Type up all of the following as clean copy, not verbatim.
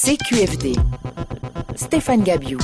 CQFD, Stéphane Gabiou.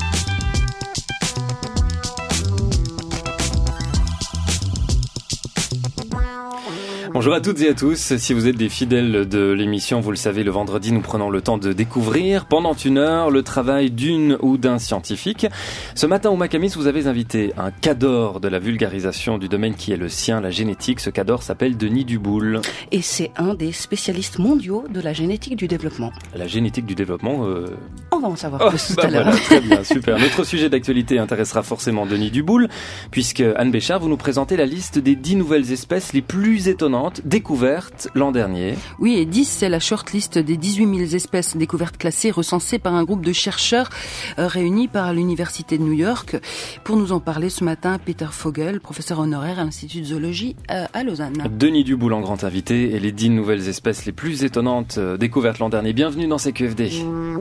Bonjour à toutes et à tous. Si vous êtes des fidèles de l'émission, vous le savez, le vendredi, nous prenons le temps de découvrir pendant une heure le travail d'une ou d'un scientifique. Ce matin, au Macamis, vous avez invité un cador de la vulgarisation du domaine qui est le sien, la génétique. Ce cador s'appelle Denis Duboul. Et c'est un des spécialistes mondiaux de la génétique du développement. La génétique du développement On va en savoir plus tout à l'heure. Voilà, très bien, super. Notre sujet d'actualité intéressera forcément Denis Duboul, puisque Anne Béchard, vous nous présentez la liste des 10 nouvelles espèces les plus étonnantes découvertes l'an dernier. Oui, et 10, c'est la shortlist des 18 000 espèces découvertes classées recensées par un groupe de chercheurs réunis par l'Université de New York. Pour nous en parler ce matin, Peter Vogel, professeur honoraire à l'Institut de zoologie à Lausanne. Denis Duboul en grand invité et les 10 nouvelles espèces les plus étonnantes découvertes l'an dernier. Bienvenue dans CQFD.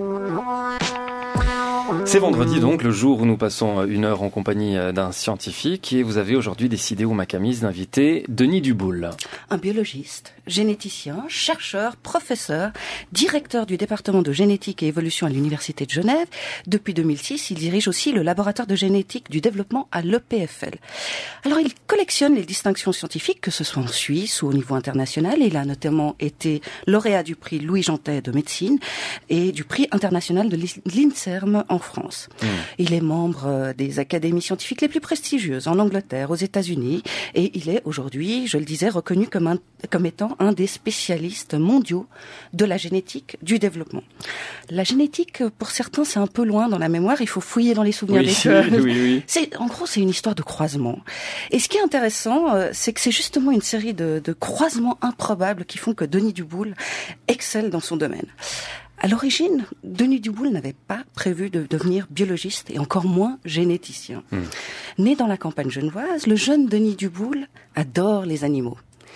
C'est vendredi donc, le jour où nous passons une heure en compagnie d'un scientifique, et vous avez aujourd'hui décidé au Macamis d'inviter Denis Duboul. Un biologiste, généticien, chercheur, professeur, directeur du département de génétique et évolution à l'Université de Genève. Depuis 2006, il dirige aussi le laboratoire de génétique du développement à l'EPFL. Alors il collectionne les distinctions scientifiques, que ce soit en Suisse ou au niveau international. Il a notamment été lauréat du prix Louis Jantet de médecine et du prix international de l'INSERM en France. Il est membre des académies scientifiques les plus prestigieuses en Angleterre, aux États-Unis, et il est aujourd'hui, je le disais, reconnu comme étant un des spécialistes mondiaux de la génétique du développement. La génétique, pour certains, c'est un peu loin dans la mémoire, il faut fouiller dans les souvenirs des choses. Oui. En gros, c'est une histoire de croisement. Et ce qui est intéressant, c'est que c'est justement une série de croisements improbables qui font que Denis Duboul excelle dans son domaine. À l'origine, Denis Duboul n'avait pas prévu de devenir biologiste et encore moins généticien. Né dans la campagne genevoise, le jeune Denis Duboul adore les animaux.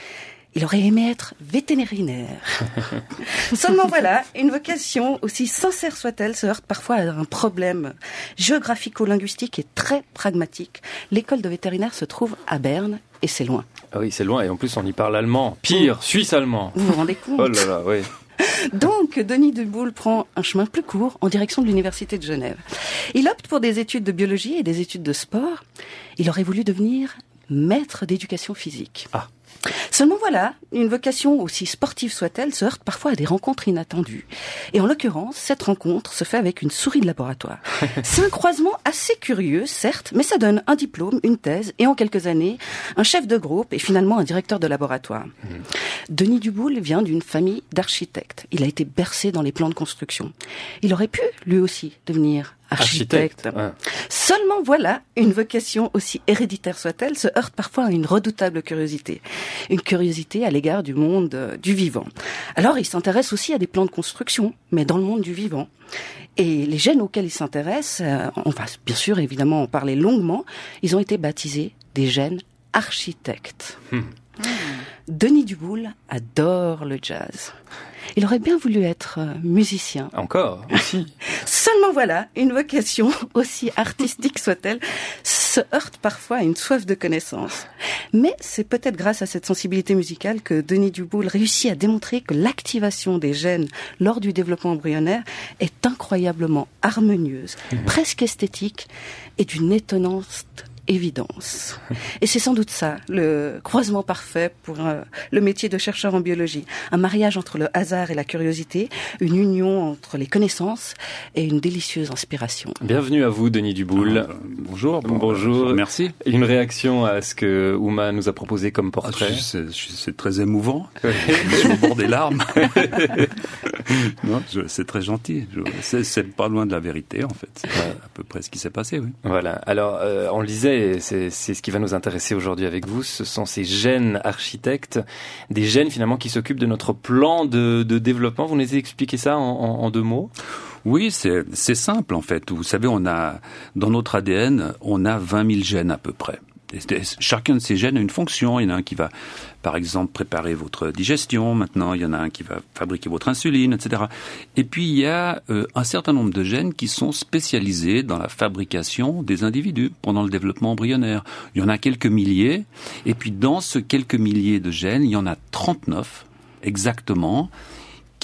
Il aurait aimé être vétérinaire. Seulement voilà, une vocation, aussi sincère soit-elle, se heurte parfois à un problème géographico-linguistique et très pragmatique. L'école de vétérinaire se trouve à Berne et c'est loin. Ah oui, c'est loin et en plus on y parle allemand. Pire, suisse-allemand. Vous vous rendez compte ? Oh là là, oui. Donc, Denis Duboul prend un chemin plus court en direction de l'Université de Genève. Il opte pour des études de biologie et des études de sport. Il aurait voulu devenir maître d'éducation physique. Ah. Seulement voilà, une vocation aussi sportive soit-elle se heurte parfois à des rencontres inattendues. Et en l'occurrence, cette rencontre se fait avec une souris de laboratoire. C'est un croisement assez curieux, certes, mais ça donne un diplôme, une thèse, et en quelques années, un chef de groupe et finalement un directeur de laboratoire. Denis Duboul vient d'une famille d'architectes. Il a été bercé dans les plans de construction. Il aurait pu, lui aussi, devenir architecte. Ouais. Seulement voilà, une vocation aussi héréditaire soit-elle se heurte parfois à une redoutable curiosité. Une curiosité à l'égard du monde du vivant. Alors il s'intéresse aussi à des plans de construction, mais dans le monde du vivant. Et les gènes auxquels il s'intéresse, on va bien sûr évidemment en parler longuement, ils ont été baptisés des gènes architectes. Denis Duboul adore le jazz. Il aurait bien voulu être musicien. Encore, aussi. Seulement voilà, une vocation, aussi artistique soit-elle, se heurte parfois à une soif de connaissance. Mais c'est peut-être grâce à cette sensibilité musicale que Denis Duboul réussit à démontrer que l'activation des gènes lors du développement embryonnaire est incroyablement harmonieuse, presque esthétique et d'une étonnante évidence. Et c'est sans doute ça, le croisement parfait pour le métier de chercheur en biologie. Un mariage entre le hasard et la curiosité, une union entre les connaissances et une délicieuse inspiration. Bienvenue à vous, Denis Duboul. Bonjour. Bonjour. Merci. Une réaction à ce que Ouma nous a proposé comme portrait. C'est très émouvant. Je suis au bord des larmes. Non, c'est très gentil. C'est pas loin de la vérité, en fait. C'est à peu près ce qui s'est passé, oui. Voilà. Alors, on le disait, et c'est ce qui va nous intéresser aujourd'hui avec vous, ce sont ces gènes architectes, des gènes finalement qui s'occupent de notre plan de développement. Vous nous expliquez ça en 2 mots ? Oui, c'est simple en fait. Vous savez, dans notre ADN, on a 20 000 gènes à peu près. Chacun de ces gènes a une fonction. Il y en a un qui va, par exemple, préparer votre digestion. Maintenant, il y en a un qui va fabriquer votre insuline, etc. Et puis, il y a un certain nombre de gènes qui sont spécialisés dans la fabrication des individus pendant le développement embryonnaire. Il y en a quelques milliers. Et puis, dans ce quelques milliers de gènes, il y en a 39 exactement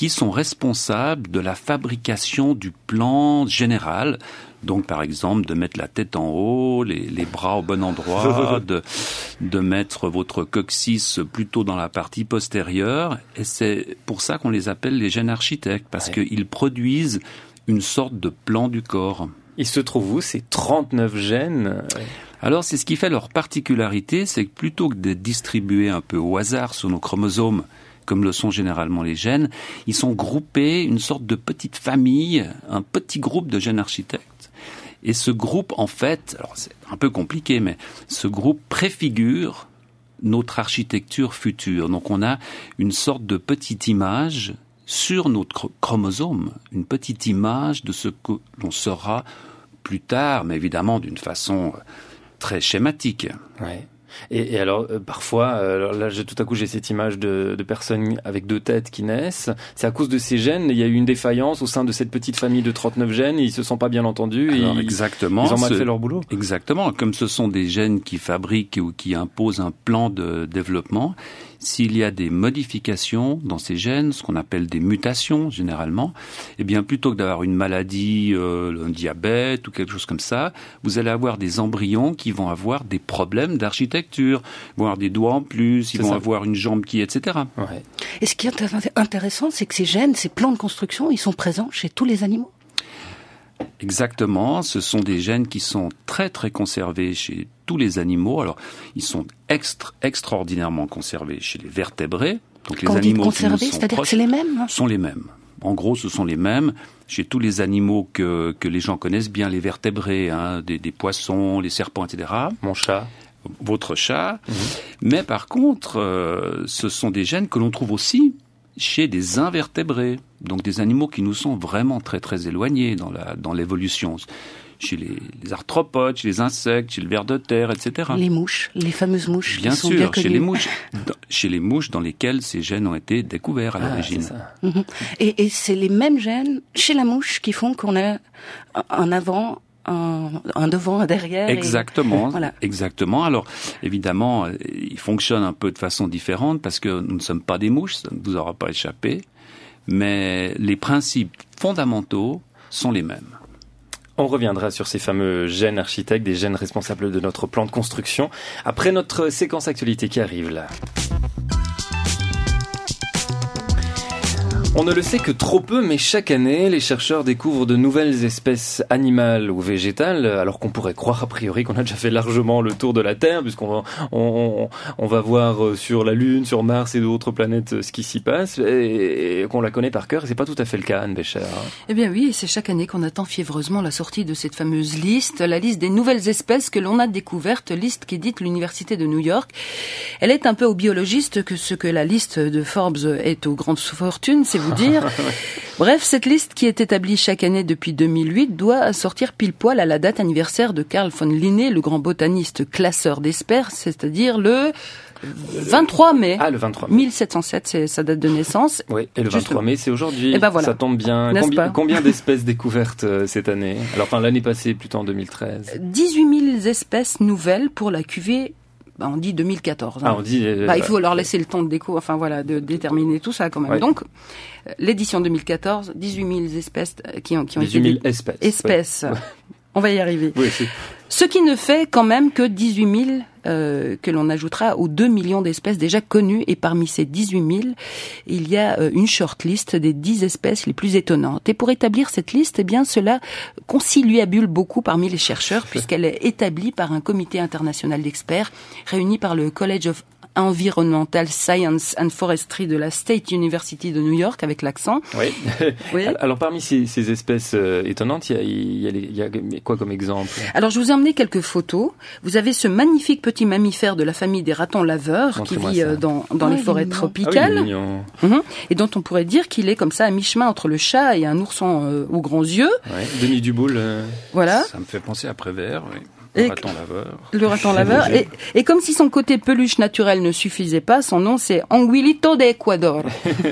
qui sont responsables de la fabrication du plan général. Donc, par exemple, de mettre la tête en haut, les bras au bon endroit, de mettre votre coccyx plutôt dans la partie postérieure. Et c'est pour ça qu'on les appelle les gènes architectes, parce qu'ils produisent une sorte de plan du corps. Il se trouve où ces 39 gènes ? Alors, c'est ce qui fait leur particularité, c'est que plutôt que d'être distribués un peu au hasard sur nos chromosomes, comme le sont généralement les gènes, ils sont groupés, une sorte de petite famille, un petit groupe de gènes architectes. Et ce groupe, en fait, alors c'est un peu compliqué, mais ce groupe préfigure notre architecture future. Donc on a une sorte de petite image sur notre chromosome, une petite image de ce que l'on sera plus tard, mais évidemment d'une façon très schématique. Ouais. Et alors, parfois, alors là, tout à coup, j'ai cette image de personnes avec 2 têtes qui naissent. C'est à cause de ces gènes, il y a eu une défaillance au sein de cette petite famille de 39 gènes, et ils se sont pas bien entendus, alors, exactement, ils ont mal fait leur boulot. Exactement, comme ce sont des gènes qui fabriquent ou qui imposent un plan de développement, s'il y a des modifications dans ces gènes, ce qu'on appelle des mutations généralement, eh bien plutôt que d'avoir une maladie, un diabète ou quelque chose comme ça, vous allez avoir des embryons qui vont avoir des problèmes d'architecture, ils vont avoir des doigts en plus, ils vont avoir une jambe qui, etc. Ouais. Et ce qui est intéressant, c'est que ces gènes, ces plans de construction, ils sont présents chez tous les animaux. Exactement, ce sont des gènes qui sont très très conservés chez tous les animaux. Alors, ils sont extraordinairement conservés chez les vertébrés. Donc quand les animaux conservés, c'est-à-dire que c'est les mêmes, hein ? Sont les mêmes. En gros, ce sont les mêmes chez tous les animaux que les gens connaissent bien, les vertébrés, hein, des poissons, les serpents, etc. Mon chat. Votre chat. Mais par contre, ce sont des gènes que l'on trouve aussi chez des invertébrés, donc des animaux qui nous sont vraiment très très éloignés dans l'évolution, chez les arthropodes, chez les insectes, chez le ver de terre, etc. Les mouches, les fameuses mouches. Bien qui sont sûr, bien connues. chez les mouches dans lesquelles ces gènes ont été découverts à l'origine. Et c'est les mêmes gènes chez la mouche qui font qu'on a un avant, un devant, un derrière. Exactement, voilà. Exactement. Alors, évidemment, ils fonctionnent un peu de façon différente parce que nous ne sommes pas des mouches, ça ne vous aura pas échappé, mais les principes fondamentaux sont les mêmes. On reviendra sur ces fameux gènes architectes, des gènes responsables de notre plan de construction, après notre séquence actualité qui arrive là. On ne le sait que trop peu, mais chaque année, les chercheurs découvrent de nouvelles espèces animales ou végétales, alors qu'on pourrait croire a priori qu'on a déjà fait largement le tour de la Terre, puisqu'on va voir sur la Lune, sur Mars et d'autres planètes ce qui s'y passe, et qu'on la connaît par cœur. C'est pas tout à fait le cas, Anne Bécher. Eh bien oui, et c'est chaque année qu'on attend fiévreusement la sortie de cette fameuse liste, la liste des nouvelles espèces que l'on a découvertes, liste qu'édite l'Université de New York. Elle est un peu aux biologistes que ce que la liste de Forbes est aux grandes fortunes, c'est vous dire. Bref, cette liste qui est établie chaque année depuis 2008 doit sortir pile poil à la date anniversaire de Carl von Linné, le grand botaniste classeur d'espèces, c'est-à-dire le 23 mai. Ah, le 23 mai. 1707, c'est sa date de naissance. Oui, et le 23 mai, c'est aujourd'hui. Et ben voilà. Ça tombe bien. Combien d'espèces découvertes cette année ? Alors, enfin, l'année passée, plutôt en 2013. 18 000 espèces nouvelles pour la cuvée. On dit 2014. Hein. Ah, on dit. Il faut leur laisser le temps de déterminer tout ça quand même. Ouais. Donc, l'édition 2014, 18 000 espèces qui ont 18 000 espèces. Ouais. On va y arriver. Oui, ce qui ne fait quand même que 18 000 que l'on ajoutera aux 2 millions d'espèces déjà connues. Et parmi ces 18 000, il y a une shortlist des 10 espèces les plus étonnantes. Et pour établir cette liste, eh bien, cela conciliabule beaucoup parmi les chercheurs puisqu'elle est établie par un comité international d'experts réuni par le College of Environmental Science and Forestry de la State University de New York, avec l'accent. Oui. Oui. Alors, parmi ces espèces étonnantes, il y a quoi comme exemple ? Alors, je vous ai emmené quelques photos. Vous avez ce magnifique petit mammifère de la famille des ratons laveurs qui vit dans les forêts tropicales. Ah oui, et dont on pourrait dire qu'il est comme ça à mi-chemin entre le chat et un ourson aux grands yeux. Ouais. Denis Duboul. Voilà. Ça me fait penser à Prévert, oui. Le raton laveur. Et comme si son côté peluche naturel ne suffisait pas, son nom c'est Anguilito de Ecuador.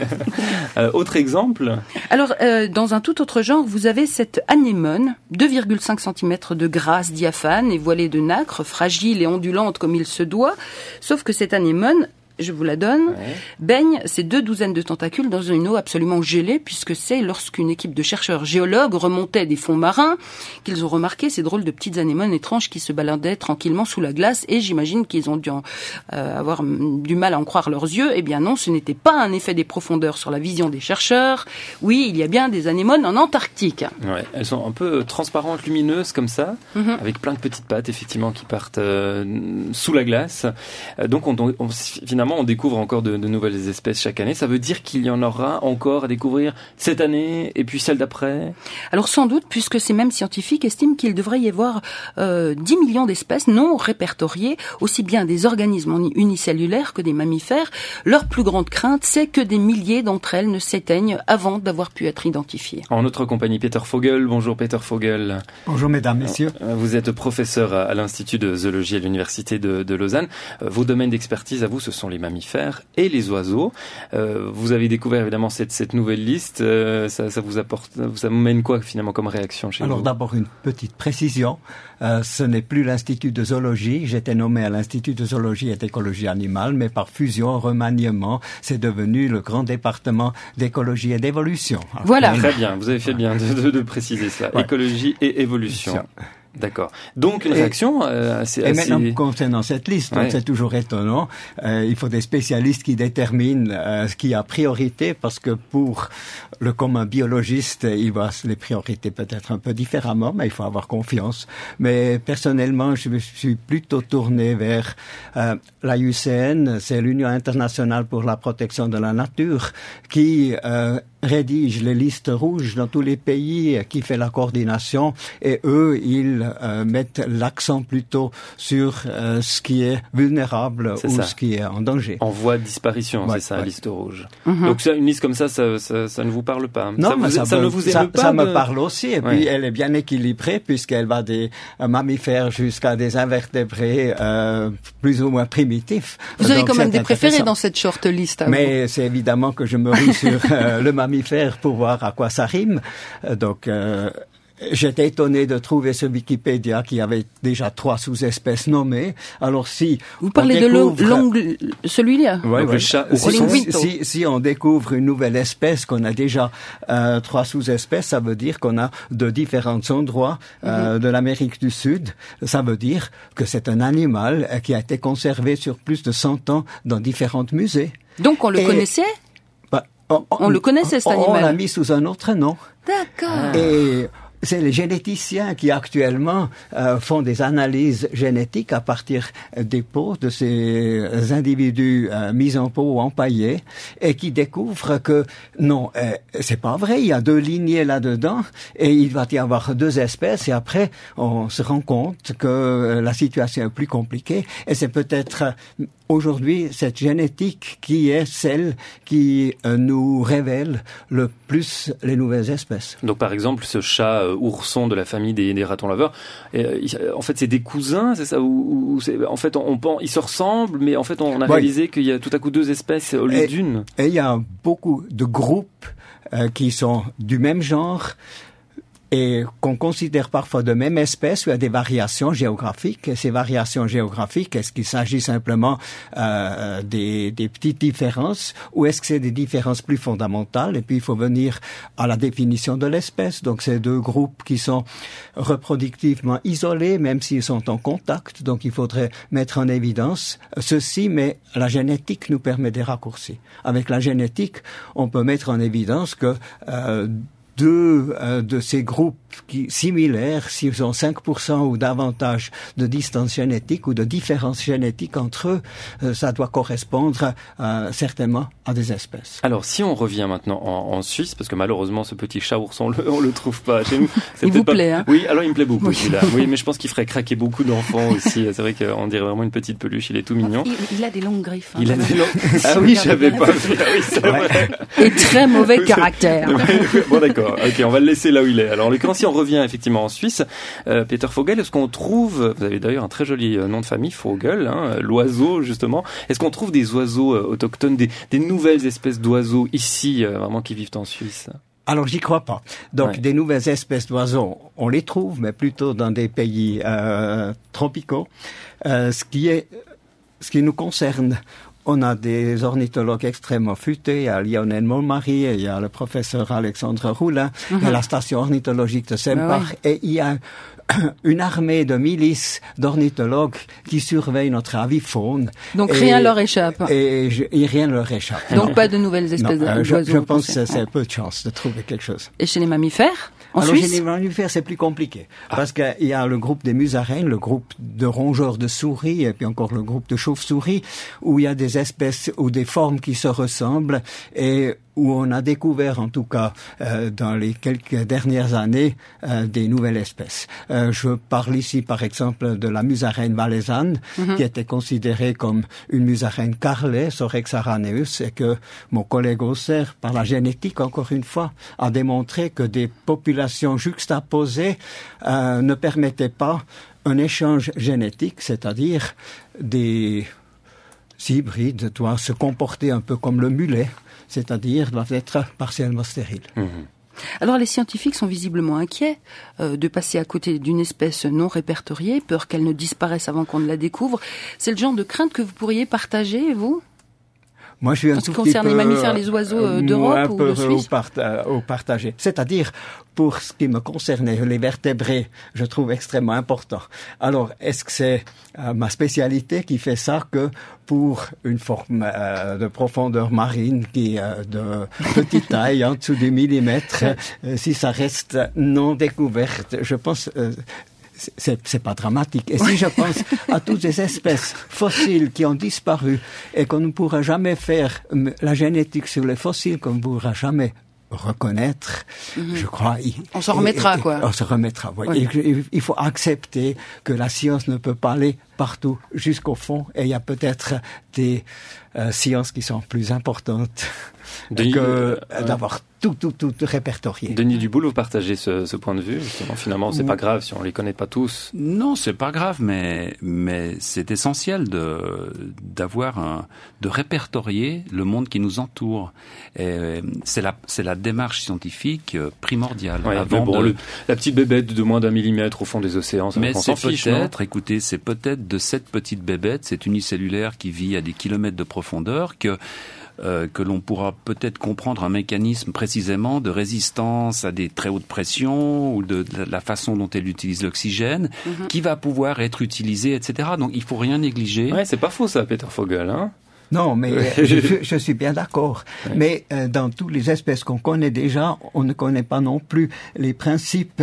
Autre exemple ? Alors, dans un tout autre genre, vous avez cette anémone, 2,5 cm de grâce diaphane et voilée de nacre, fragile et ondulante comme il se doit. Sauf que cette anémone je vous la donne, baignent ces 2 douzaines de tentacules dans une eau absolument gelée, puisque c'est lorsqu'une équipe de chercheurs géologues remontait des fonds marins qu'ils ont remarqué ces drôles de petites anémones étranges qui se baladaient tranquillement sous la glace, et j'imagine qu'ils ont dû avoir du mal à en croire leurs yeux. Eh bien non, ce n'était pas un effet des profondeurs sur la vision des chercheurs. Oui, il y a bien des anémones en Antarctique. Ouais, elles sont un peu transparentes, lumineuses comme ça, avec plein de petites pattes effectivement qui partent sous la glace. Donc finalement on découvre encore de nouvelles espèces chaque année. Ça veut dire qu'il y en aura encore à découvrir cette année et puis celle d'après? Alors sans doute, puisque ces mêmes scientifiques estiment qu'il devrait y avoir 10 millions d'espèces non répertoriées, aussi bien des organismes unicellulaires que des mammifères. Leur plus grande crainte, c'est que des milliers d'entre elles ne s'éteignent avant d'avoir pu être identifiées. En notre compagnie, Peter Vogel. Bonjour Peter Vogel. Bonjour mesdames, messieurs. Vous êtes professeur à l'Institut de zoologie à l'Université de Lausanne. Vos domaines d'expertise à vous, ce sont les mammifères et les oiseaux. Vous avez découvert évidemment cette nouvelle liste. Ça vous mène quoi finalement comme réaction chez vous? Alors d'abord une petite précision. Ce n'est plus l'Institut de zoologie. J'étais nommé à l'Institut de zoologie et d'écologie animale, mais par fusion, remaniement, c'est devenu le grand département d'écologie et d'évolution. Voilà. Très bien, vous avez fait bien de préciser cela. Ouais. Écologie et évolution. D'accord. Donc une réaction assez... Et maintenant, concernant cette liste, donc c'est toujours étonnant. Il faut des spécialistes qui déterminent ce qui a priorité, parce que pour le commun biologiste, il voit les priorités peut-être un peu différemment, mais il faut avoir confiance. Mais personnellement, je me suis plutôt tourné vers l'IUCN, c'est l'Union internationale pour la protection de la nature, qui rédige les listes rouges dans tous les pays, qui fait la coordination, et eux, ils mettent l'accent plutôt sur ce qui est vulnérable ce qui est en danger. En voie de disparition, c'est ça, liste rouge. Donc une liste comme ça ne vous parle pas? Non, ça ne vous émeut pas? Ça me parle aussi, et puis elle est bien équilibrée, puisqu'elle va des mammifères jusqu'à des invertébrés plus ou moins primitifs. Vous avez quand même des préférés dans cette short list. Mais c'est évidemment que je me ris sur le mammifère pour voir à quoi ça rime. Donc j'étais étonné de trouver ce Wikipédia qui avait déjà 3 sous-espèces nommées. Alors si vous parlez de celui-là, le chat, si on découvre une nouvelle espèce, qu'on a déjà 3 sous-espèces, ça veut dire qu'on a de différents endroits de l'Amérique du Sud. Ça veut dire que c'est un animal qui a été conservé sur plus de 100 ans dans différents musées. Donc on le connaissait? On le connaissait, cet animal. On l'a mis sous un autre nom. D'accord. Et c'est les généticiens qui actuellement font des analyses génétiques à partir des peaux de ces individus mis en peau ou empaillés, et qui découvrent que non, c'est pas vrai, il y a 2 lignées là-dedans, et il va y avoir 2 espèces, et après on se rend compte que la situation est plus compliquée, et c'est peut-être aujourd'hui cette génétique qui est celle qui nous révèle le plus les nouvelles espèces. Donc par exemple ce chat ourson de la famille des ratons laveurs, en fait c'est des cousins, c'est ça, ou en fait ils se ressemblent, mais en fait on a réalisé qu'il y a tout à coup 2 espèces au lieu d'une. Et il y a beaucoup de groupes qui sont du même genre, et qu'on considère parfois de même espèce, où il y a des variations géographiques. Et ces variations géographiques, est-ce qu'il s'agit simplement des petites différences, ou est-ce que c'est des différences plus fondamentales? Et puis il faut venir à la définition de l'espèce. Donc c'est 2 groupes qui sont reproductivement isolés, même s'ils sont en contact. Donc il faudrait mettre en évidence ceci, mais la génétique nous permet des raccourcis. Avec la génétique, on peut mettre en évidence que 2 de ces groupes similaires, s'ils ont 5% ou davantage de distance génétique ou de différence génétique entre eux, ça doit correspondre certainement à des espèces. Alors si on revient maintenant en Suisse, parce que malheureusement ce petit chat ourson, on le trouve pas chez nous. Il vous plaît, hein? Oui, alors il me plaît beaucoup celui-là. Oui, mais je pense qu'il ferait craquer beaucoup d'enfants aussi. C'est vrai qu'on dirait vraiment une petite peluche, il est tout mignon. Il a des longues griffes. Il a des longues... Ah oui, j'avais pas vu. Ah oui, c'est vrai. Et très mauvais caractère. Bon d'accord, ok, on va le laisser là où il est. Alors si on revient effectivement en Suisse, Peter Vogel, est-ce qu'on trouve, vous avez d'ailleurs un très joli nom de famille, Vogel, l'oiseau justement, est-ce qu'on trouve des oiseaux autochtones, des nouvelles espèces d'oiseaux ici, vraiment qui vivent en Suisse? Alors j'y crois pas. Donc des nouvelles espèces d'oiseaux, on les trouve, mais plutôt dans des pays tropicaux. Ce qui nous concerne, on a des ornithologues extrêmement futés. Il y a Lionel Molmary, il y a le professeur Alexandre Roulin, il y a la station ornithologique de Sempach, et il y a une armée de milices d'ornithologues qui surveillent notre avifaune. Donc rien leur échappe. Et rien ne leur échappe. Donc pas de nouvelles espèces d'oiseaux. Je pense que c'est peu de chance de trouver quelque chose. Et chez les mammifères en Alors, Suisse? chez les mammifères, c'est plus compliqué. Parce qu'il y a le groupe des musaraignes, le groupe de rongeurs de souris, et puis encore le groupe de chauves-souris, où il y a des espèces ou des formes qui se ressemblent, et où on a découvert, en tout cas, dans les quelques dernières années, des nouvelles espèces. Je parle ici, par exemple, de la musaraigne valaisanne, qui était considérée comme une musaraigne carlet, Sorex araneus, et que mon collègue Auxerre, par la génétique, encore une fois, a démontré que des populations juxtaposées ne permettaient pas un échange génétique, c'est-à-dire des hybrides doivent se comporter un peu comme le mulet, c'est-à-dire doivent être partiellement stériles. Alors les scientifiques sont visiblement inquiets de passer à côté d'une espèce non répertoriée, peur qu'elle ne disparaisse avant qu'on ne la découvre. C'est le genre de crainte que vous pourriez partager, vous ? Moi, je suis un tout petit peu... En ce qui concerne les mammifères, les oiseaux d'Europe ou de Suisse ? Au partagé. C'est-à-dire, pour ce qui me concernait, les vertébrés, je trouve extrêmement important. Alors, est-ce que c'est ma spécialité qui fait ça que pour une forme de profondeur marine qui de petite taille, en dessous du millimètre, si ça reste non découverte, je pense... c'est pas dramatique. Et si je pense à toutes ces espèces fossiles qui ont disparu et qu'on ne pourra jamais faire la génétique sur les fossiles, qu'on ne pourra jamais reconnaître, je crois... On s'en remettra, quoi. On se remettra, oui. Oui. Il faut accepter que la science ne peut pas aller partout jusqu'au fond, et il y a peut-être des sciences qui sont plus importantes que d'avoir tout répertorié. Denis Duboul, vous partagez ce point de vue. Finalement, c'est pas grave si on les connaît pas tous. Non, c'est pas grave, mais c'est essentiel de répertorier le monde qui nous entoure. Et c'est la démarche scientifique primordiale. Ouais, la petite bébête de moins d'1 millimètre au fond des océans, ça, mais on s'en fiche, écoutez, c'est peut-être de cette petite bébête, cette unicellulaire qui vit à des kilomètres de profondeur que l'on pourra peut-être comprendre un mécanisme précisément de résistance à des très hautes pressions ou de la façon dont elle utilise l'oxygène, qui va pouvoir être utilisé, etc. Donc il faut rien négliger. Ouais, c'est pas faux ça, Peter Vogel, hein. Non, mais je suis bien d'accord. Oui. Mais dans toutes les espèces qu'on connaît déjà, on ne connaît pas non plus les principes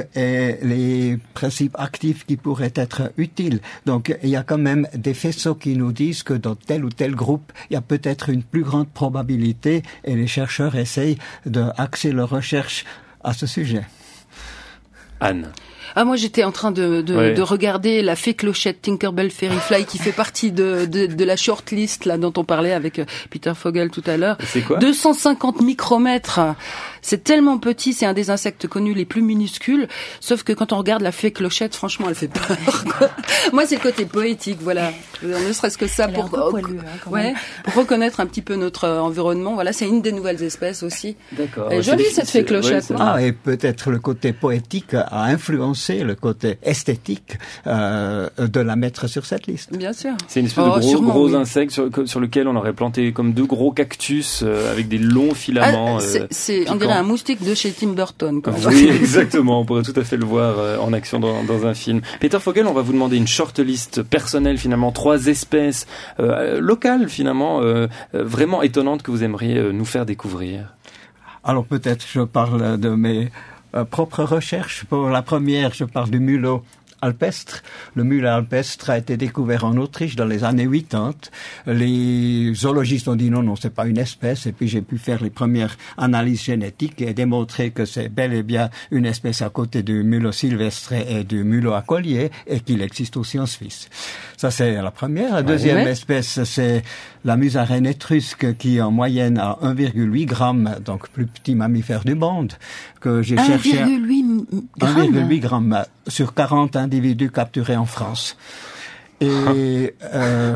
actifs qui pourraient être utiles. Donc, il y a quand même des faisceaux qui nous disent que dans tel ou tel groupe, il y a peut-être une plus grande probabilité, et les chercheurs essayent d'axer leurs recherches à ce sujet. Anne. Ah, moi, j'étais en train de regarder la fée clochette Tinkerbell Fairyfly qui fait partie de la shortlist, là, dont on parlait avec Peter Vogel tout à l'heure. C'est quoi? 250 micromètres. C'est tellement petit, c'est un des insectes connus les plus minuscules. Sauf que quand on regarde la fée clochette, franchement, elle fait peur, quoi. Moi, c'est le côté poétique, voilà. Ne serait-ce que ça pour reconnaître un petit peu notre environnement. Voilà, c'est une des nouvelles espèces aussi. D'accord. Elle est jolie, cette fée clochette. Et peut-être le côté poétique a influencé le côté esthétique de la mettre sur cette liste. Bien sûr. C'est une espèce de gros insecte sur lequel on aurait planté comme 2 gros cactus avec des longs filaments. On dirait un moustique de chez Tim Burton. Quoi. Oui, exactement. On pourrait tout à fait le voir en action dans un film. Peter Vogel, on va vous demander une shortlist personnelle, finalement, 3 espèces locales, finalement, vraiment étonnantes que vous aimeriez nous faire découvrir. Alors peut-être je parle de mes propres recherches. Pour la première, je parle du mulot alpestre. Le mulet alpestre a été découvert en Autriche dans les années 80. Les zoologistes ont dit non, c'est pas une espèce. Et puis j'ai pu faire les premières analyses génétiques et démontrer que c'est bel et bien une espèce à côté du mulot sylvestre et du mulot à collier, et qu'il existe aussi en Suisse. Ça, c'est la première. La deuxième espèce, c'est la musaraigne étrusque, qui en moyenne a 1,8 grammes, donc plus petit mammifère du monde, que j'ai cherché. 1,8 grammes sur 40 individus capturés en France. Et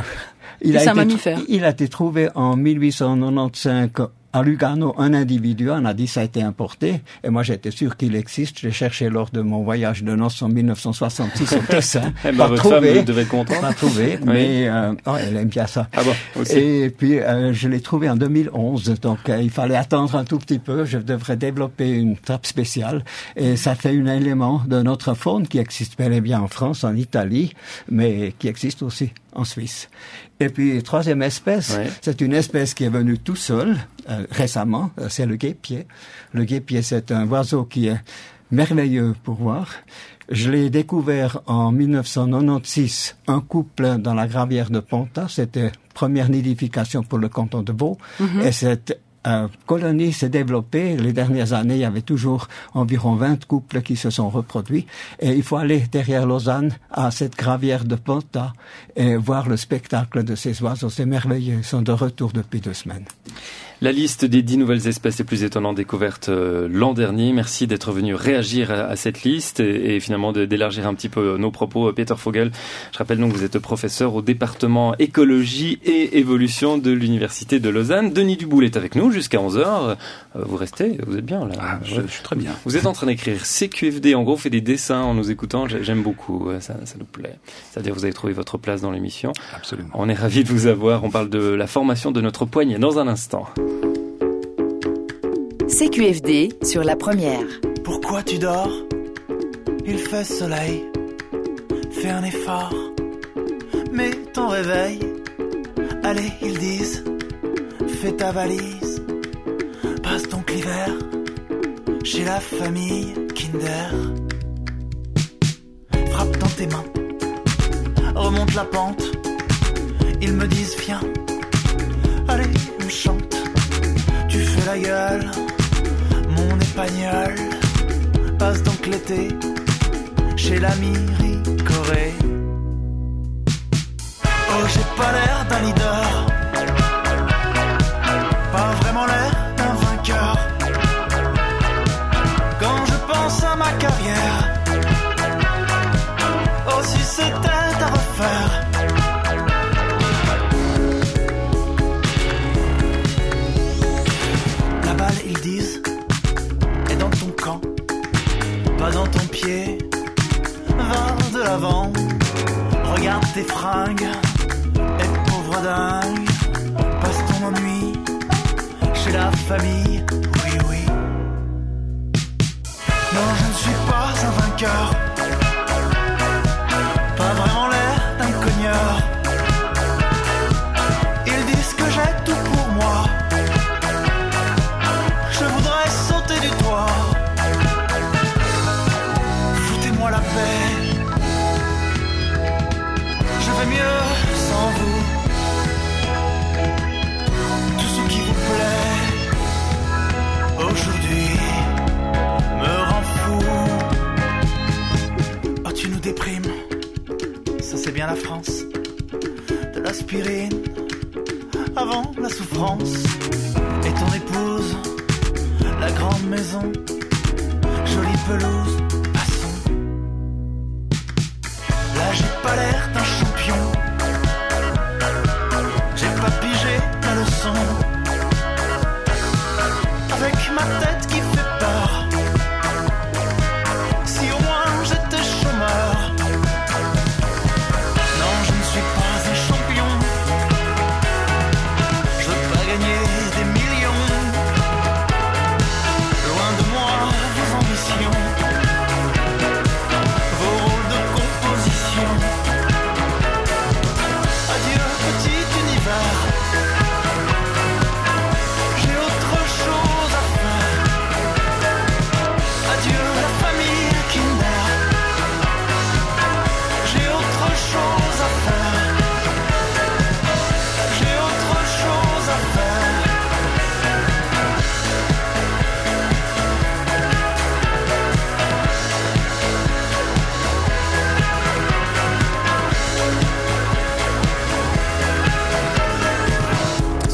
C'est un mammifère. Il a été trouvé en 1895 à Lugano, un individu. On a dit ça a été importé. Et moi, j'étais sûr qu'il existe. J'ai cherché lors de mon voyage de noces en 1966 au Tessin. Votre trouvé. Femme devait être contente. Pas trouvé, Oui. mais elle aime bien ça. Ah bon, aussi. Et puis, je l'ai trouvé en 2011. Donc, il fallait attendre un tout petit peu. Je devrais développer une trappe spéciale. Et ça fait un élément de notre faune qui existe bel et bien en France, en Italie, mais qui existe aussi en Suisse. Et puis, troisième espèce, c'est une espèce qui est venue tout seul, récemment, c'est le guêpier. Le guêpier, c'est un oiseau qui est merveilleux pour voir. Je l'ai découvert en 1996, un couple dans la gravière de Ponta, c'était première nidification pour le canton de Vaud, et cette colonie s'est développée. Les dernières années, il y avait toujours environ 20 couples qui se sont reproduits. Et il faut aller derrière Lausanne à cette gravière de Ponta et voir le spectacle de ces oiseaux. C'est merveilleux. Ils sont de retour depuis 2 semaines. La liste des 10 nouvelles espèces les plus étonnantes découvertes l'an dernier. Merci d'être venu réagir à cette liste et finalement d'élargir un petit peu nos propos. Peter Vogel, je rappelle donc que vous êtes professeur au département écologie et évolution de l'Université de Lausanne. Denis Duboul est avec nous jusqu'à 11h. Vous restez, vous êtes bien là. Je suis très bien. Vous êtes en train d'écrire CQFD, en gros, vous faites des dessins en nous écoutant. J'aime beaucoup, ça nous plaît. C'est-à-dire vous avez trouvé votre place dans l'émission. Absolument. On est ravis de vous avoir. On parle de la formation de notre poignet dans un instant. CQFD sur la première. Pourquoi tu dors? Il fait soleil. Fais un effort. Mets ton réveil. Allez, ils disent. Fais ta valise. Passe donc l'hiver chez la famille Kinder. Frappe dans tes mains. Remonte la pente. Ils me disent viens. Allez, on chante. Tu fais la gueule. Mon épagnol, passe donc l'été chez l'ami Ricoré. Oh, j'ai pas l'air d'un leader, pas vraiment l'air d'un vainqueur. Quand je pense à ma carrière, oh si c'était à refaire. La balle, ils disent, dans ton camp, pas dans ton pied, va de l'avant, regarde tes fringues, et pauvre dingue, passe ton ennui, chez la famille, oui oui. Non, je ne suis pas un vainqueur, pas vraiment l'air d'un cogneur, ils disent que j'ai tout pour moi. Je voudrais sauter du toit. Foutez-moi la paix. Je vais mieux sans vous. Tout ce qui vous plaît aujourd'hui me rend fou. Oh, tu nous déprimes. Ça c'est bien la France. De l'aspirine avant la souffrance. Et ton épouse, la grande maison, jolie pelouse, passons. Là j'ai pas l'air d'un champion, j'ai pas pigé la leçon. Avec ma tête qui fait peur, si au moins j'étais chômeur. Non, je ne suis pas un champion, je veux pas gagner des millions. Loin de moi vos ambitions, vos rôles de composition.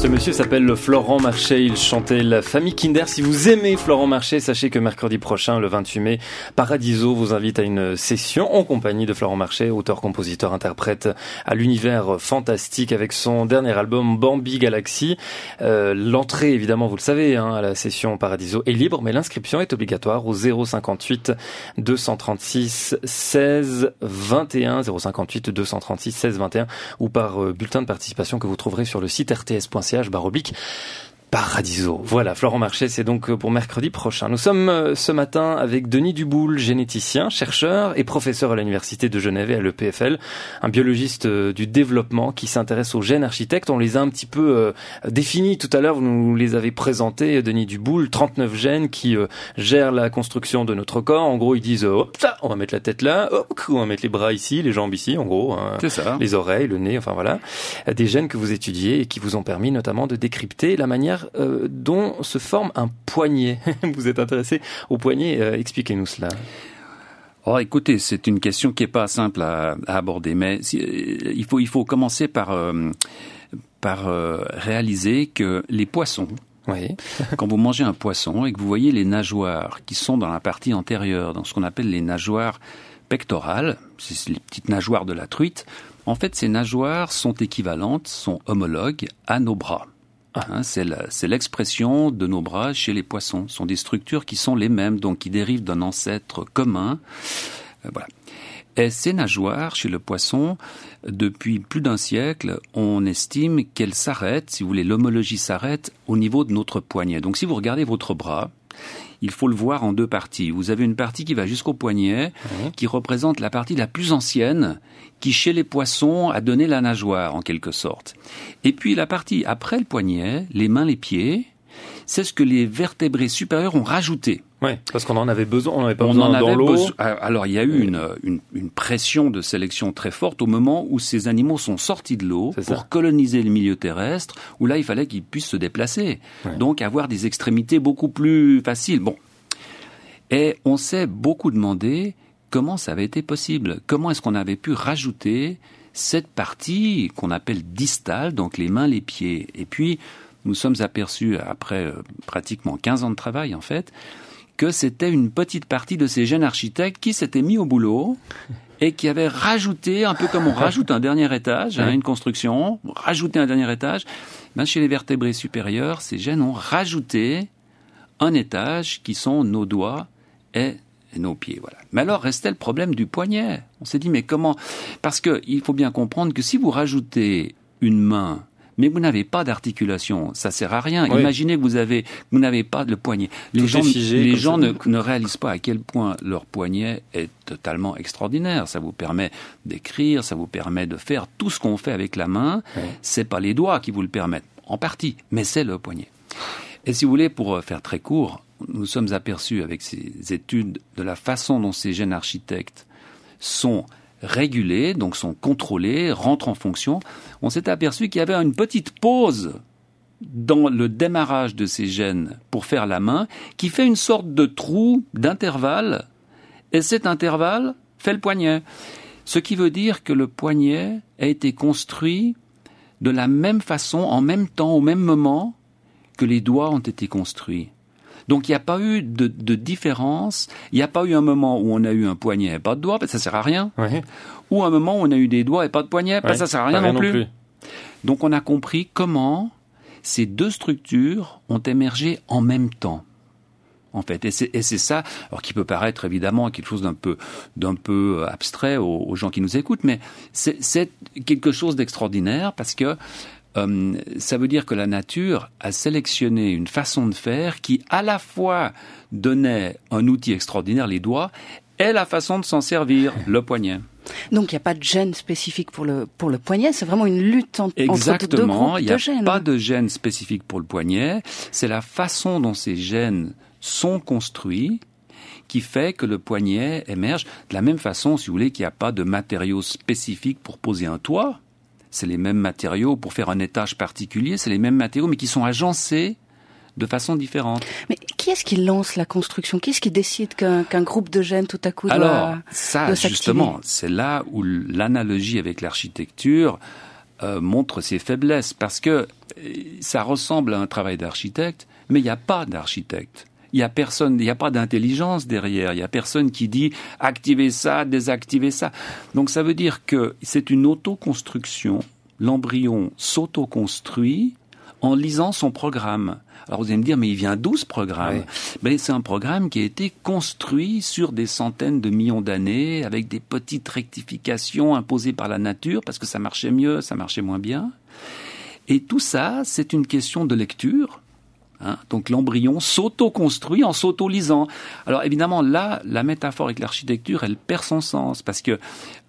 Ce monsieur s'appelle Florent Marché, il chantait La Famille Kinder. Si vous aimez Florent Marché, sachez que mercredi prochain, le 28 mai, Paradiso vous invite à une session en compagnie de Florent Marché, auteur, compositeur, interprète à l'univers fantastique avec son dernier album Bambi Galaxy. L'entrée, évidemment, vous le savez, à la session Paradiso est libre, mais l'inscription est obligatoire au 058 236 16 21, 058 236 16 21 ou par bulletin de participation que vous trouverez sur le site rts.ch/Paradiso. Voilà, Florent Marché, c'est donc pour mercredi prochain. Nous sommes ce matin avec Denis Duboul, généticien, chercheur et professeur à l'Université de Genève et à l'EPFL, un biologiste du développement qui s'intéresse aux gènes architectes. On les a un petit peu définis tout à l'heure, vous nous les avez présentés, Denis Duboul, 39 gènes qui gèrent la construction de notre corps. En gros, ils disent, hop, ça, on va mettre la tête là, hop, on va mettre les bras ici, les jambes ici, en gros, c'est ça. Les oreilles, le nez, enfin voilà. Des gènes que vous étudiez et qui vous ont permis notamment de décrypter la manière dont se forme un poignet. Vous êtes intéressé au poignet, expliquez-nous cela. Oh, écoutez, c'est une question qui est pas simple à aborder, mais il faut commencer par réaliser que les poissons, oui. Quand vous mangez un poisson et que vous voyez les nageoires qui sont dans la partie antérieure, dans ce qu'on appelle les nageoires pectorales, c'est les petites nageoires de la truite, en fait ces nageoires sont équivalentes, sont homologues à nos bras. C'est l'expression de nos bras chez les poissons. Ce sont des structures qui sont les mêmes, donc qui dérivent d'un ancêtre commun. Voilà. Et ces nageoires, chez le poisson, depuis plus d'un siècle, on estime qu'elles s'arrêtent, si vous voulez, l'homologie s'arrête au niveau de notre poignet. Donc si vous regardez votre bras, il faut le voir en deux parties. Vous avez une partie qui va jusqu'au poignet, qui représente la partie la plus ancienne, qui chez les poissons a donné la nageoire en quelque sorte. Et puis la partie après le poignet, les mains, les pieds, c'est ce que les vertébrés supérieurs ont rajouté. Oui, parce qu'on en avait besoin, on n'avait pas besoin dans l'eau. Alors il y a eu une pression de sélection très forte au moment où ces animaux sont sortis de l'eau pour coloniser le milieu terrestre, où là il fallait qu'ils puissent se déplacer, donc avoir des extrémités beaucoup plus faciles. Bon, et on s'est beaucoup demandé comment ça avait été possible, comment est-ce qu'on avait pu rajouter cette partie qu'on appelle distale, donc les mains, les pieds. Et puis nous sommes aperçus après pratiquement 15 ans de travail en fait, que c'était une petite partie de ces gènes architectes qui s'étaient mis au boulot et qui avaient rajouté, un peu comme on rajoute un dernier étage, une construction, rajouter un dernier étage. Ben, chez les vertébrés supérieurs, ces gènes ont rajouté un étage qui sont nos doigts et nos pieds. Voilà. Mais alors restait le problème du poignet. On s'est dit mais comment ? Parce que il faut bien comprendre que si vous rajoutez une main, mais vous n'avez pas d'articulation, ça sert à rien. Oui. Imaginez que vous n'avez pas le poignet. Les gens ne réalisent pas à quel point leur poignet est totalement extraordinaire. Ça vous permet d'écrire, ça vous permet de faire tout ce qu'on fait avec la main. Oui. C'est pas les doigts qui vous le permettent, en partie, mais c'est le poignet. Et si vous voulez, pour faire très court, nous sommes aperçus avec ces études de la façon dont ces gènes architectes sont régulés, donc sont contrôlés, rentrent en fonction. On s'est aperçu qu'il y avait une petite pause dans le démarrage de ces gènes pour faire la main, qui fait une sorte de trou d'intervalle, et cet intervalle fait le poignet. Ce qui veut dire que le poignet a été construit de la même façon, en même temps, au même moment, que les doigts ont été construits. Donc il n'y a pas eu de différence, il n'y a pas eu un moment où on a eu un poignet et pas de doigts, parce que ça sert à rien, ou un moment où on a eu des doigts et pas de poignet, parce que ça sert à rien non plus. Donc on a compris comment ces deux structures ont émergé en même temps. En fait, et c'est ça, alors qui peut paraître évidemment quelque chose d'un peu abstrait aux gens qui nous écoutent, mais c'est quelque chose d'extraordinaire parce que ça veut dire que la nature a sélectionné une façon de faire qui à la fois donnait un outil extraordinaire, les doigts, et la façon de s'en servir, le poignet. Donc il n'y a pas de gène spécifique pour le poignet, c'est vraiment une lutte entre deux groupes de gènes. Exactement, il n'y a pas de gène spécifique pour le poignet, c'est la façon dont ces gènes sont construits qui fait que le poignet émerge. De la même façon, si vous voulez, qu'il n'y a pas de matériaux spécifiques pour poser un toit, c'est les mêmes matériaux pour faire un étage particulier, c'est les mêmes matériaux, mais qui sont agencés de façon différente. Mais qui est-ce qui lance la construction ? Qui est-ce qui décide qu'un groupe de gènes tout à coup doit Alors, ça, doit justement, c'est là où l'analogie avec l'architecture montre ses faiblesses, parce que ça ressemble à un travail d'architecte, mais il n'y a pas d'architecte. Il y a personne, il n'y a pas d'intelligence derrière. Il y a personne qui dit activez ça, désactivez ça. Donc ça veut dire que c'est une autoconstruction. L'embryon s'autoconstruit en lisant son programme. Alors vous allez me dire, mais il vient d'où ce programme ? Ben, c'est un programme qui a été construit sur des centaines de millions d'années, avec des petites rectifications imposées par la nature, parce que ça marchait mieux, ça marchait moins bien. Et tout ça, c'est une question de lecture. Donc l'embryon s'auto-construit en s'auto-lisant. Alors évidemment, là, la métaphore avec l'architecture, elle perd son sens, parce que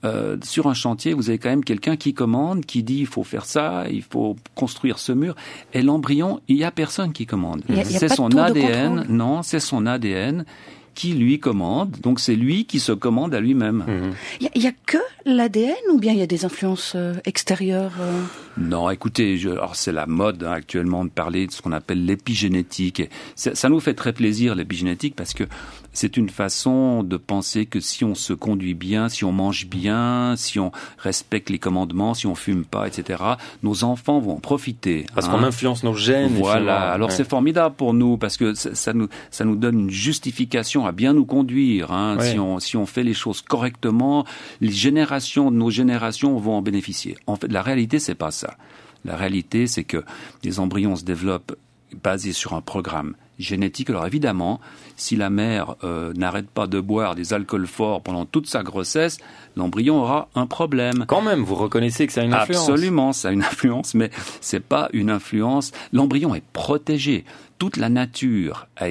sur un chantier, vous avez quand même quelqu'un qui commande, qui dit il faut faire ça, il faut construire ce mur. Et l'embryon, il y a personne qui commande. C'est son ADN, non, c'est son ADN qui lui commande. Donc c'est lui qui se commande à lui-même. Il y a que l'ADN ou bien il y a des influences extérieures Non, écoutez, alors c'est la mode actuellement de parler de ce qu'on appelle l'épigénétique. Et ça nous fait très plaisir l'épigénétique, parce que c'est une façon de penser que si on se conduit bien, si on mange bien, si on respecte les commandements, si on fume pas, etc., nos enfants vont en profiter. Parce qu'on influence nos gènes. Voilà. Alors c'est formidable pour nous, parce que ça nous donne une justification à bien nous conduire. Si on fait les choses correctement, les générations de nos générations vont en bénéficier. En fait, la réalité, c'est pas ça. La réalité, c'est que les embryons se développent basés sur un programme génétique. Alors évidemment, si la mère n'arrête pas de boire des alcools forts pendant toute sa grossesse, l'embryon aura un problème. Quand même, vous reconnaissez que ça a une influence. Absolument, ça a une influence, mais c'est pas une influence. L'embryon est protégé. Toute la nature a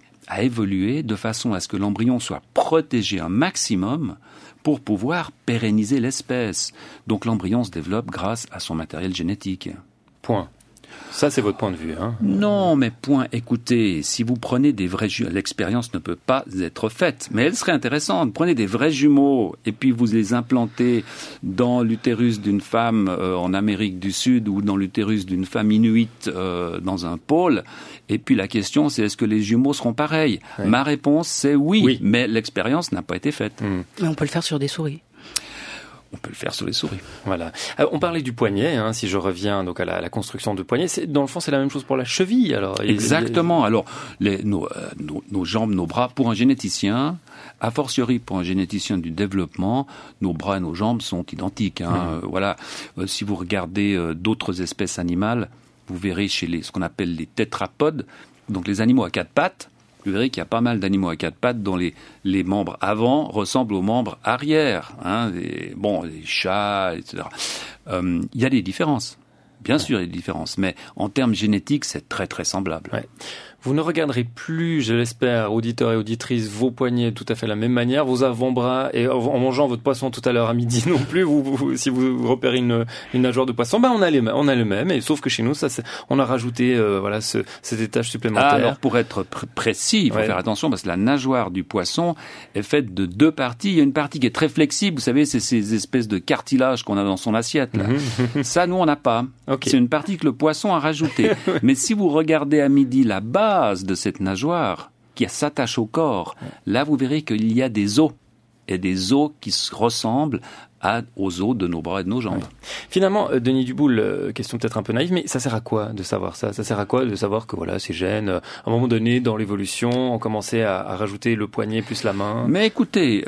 évolué de façon à ce que l'embryon soit protégé un maximum pour pouvoir pérenniser l'espèce. Donc l'embryon se développe grâce à son matériel génétique. Point. Ça, c'est votre point de vue, Non, mais point. Écoutez, si vous prenez des vrais jumeaux, l'expérience ne peut pas être faite, mais elle serait intéressante. Prenez des vrais jumeaux et puis vous les implantez dans l'utérus d'une femme en Amérique du Sud ou dans l'utérus d'une femme inuite dans un pôle. Et puis la question, c'est est-ce que les jumeaux seront pareils ? Ma réponse, c'est oui, mais l'expérience n'a pas été faite. Mais on peut le faire sur des souris. On peut le faire sur les souris. Voilà. On parlait du poignet, si je reviens donc à la construction de poignet. Dans le fond, c'est la même chose pour la cheville. Alors, exactement. Alors, nos jambes, nos bras, pour un généticien, a fortiori pour un généticien du développement, nos bras et nos jambes sont identiques. Voilà. Si vous regardez d'autres espèces animales, vous verrez chez ce qu'on appelle les tétrapodes, donc les animaux à quatre pattes. Vous verrez qu'il y a pas mal d'animaux à quatre pattes dont les membres avant ressemblent aux membres arrière. Les chats, etc. Il y a des différences. Bien sûr, il y a des différences. Mais en termes génétiques, c'est très, très semblable. Ouais. Vous ne regarderez plus, je l'espère, auditeurs et auditrices, vos poignets tout à fait de la même manière, vos avant-bras, et en mangeant votre poisson tout à l'heure à midi non plus, si vous repérez une nageoire de poisson, on a le même, et sauf que chez nous, on a rajouté cet étage supplémentaire. Alors pour être précis, il faut faire attention, parce que la nageoire du poisson est faite de deux parties. Il y a une partie qui est très flexible, vous savez, c'est ces espèces de cartilage qu'on a dans son assiette. Là. Ça, nous, on n'a pas. Okay. C'est une partie que le poisson a rajoutée. Mais si vous regardez à midi la base de cette nageoire qui s'attache au corps, là vous verrez qu'il y a des os, et des os qui se ressemblent aux os de nos bras et de nos jambes. Ouais. Finalement, Denis Duboul, question peut-être un peu naïve, mais ça sert à quoi de savoir ça ? Ça sert à quoi de savoir que ces gènes, à un moment donné, dans l'évolution, ont commencé à rajouter le poignet plus la main ? Mais écoutez,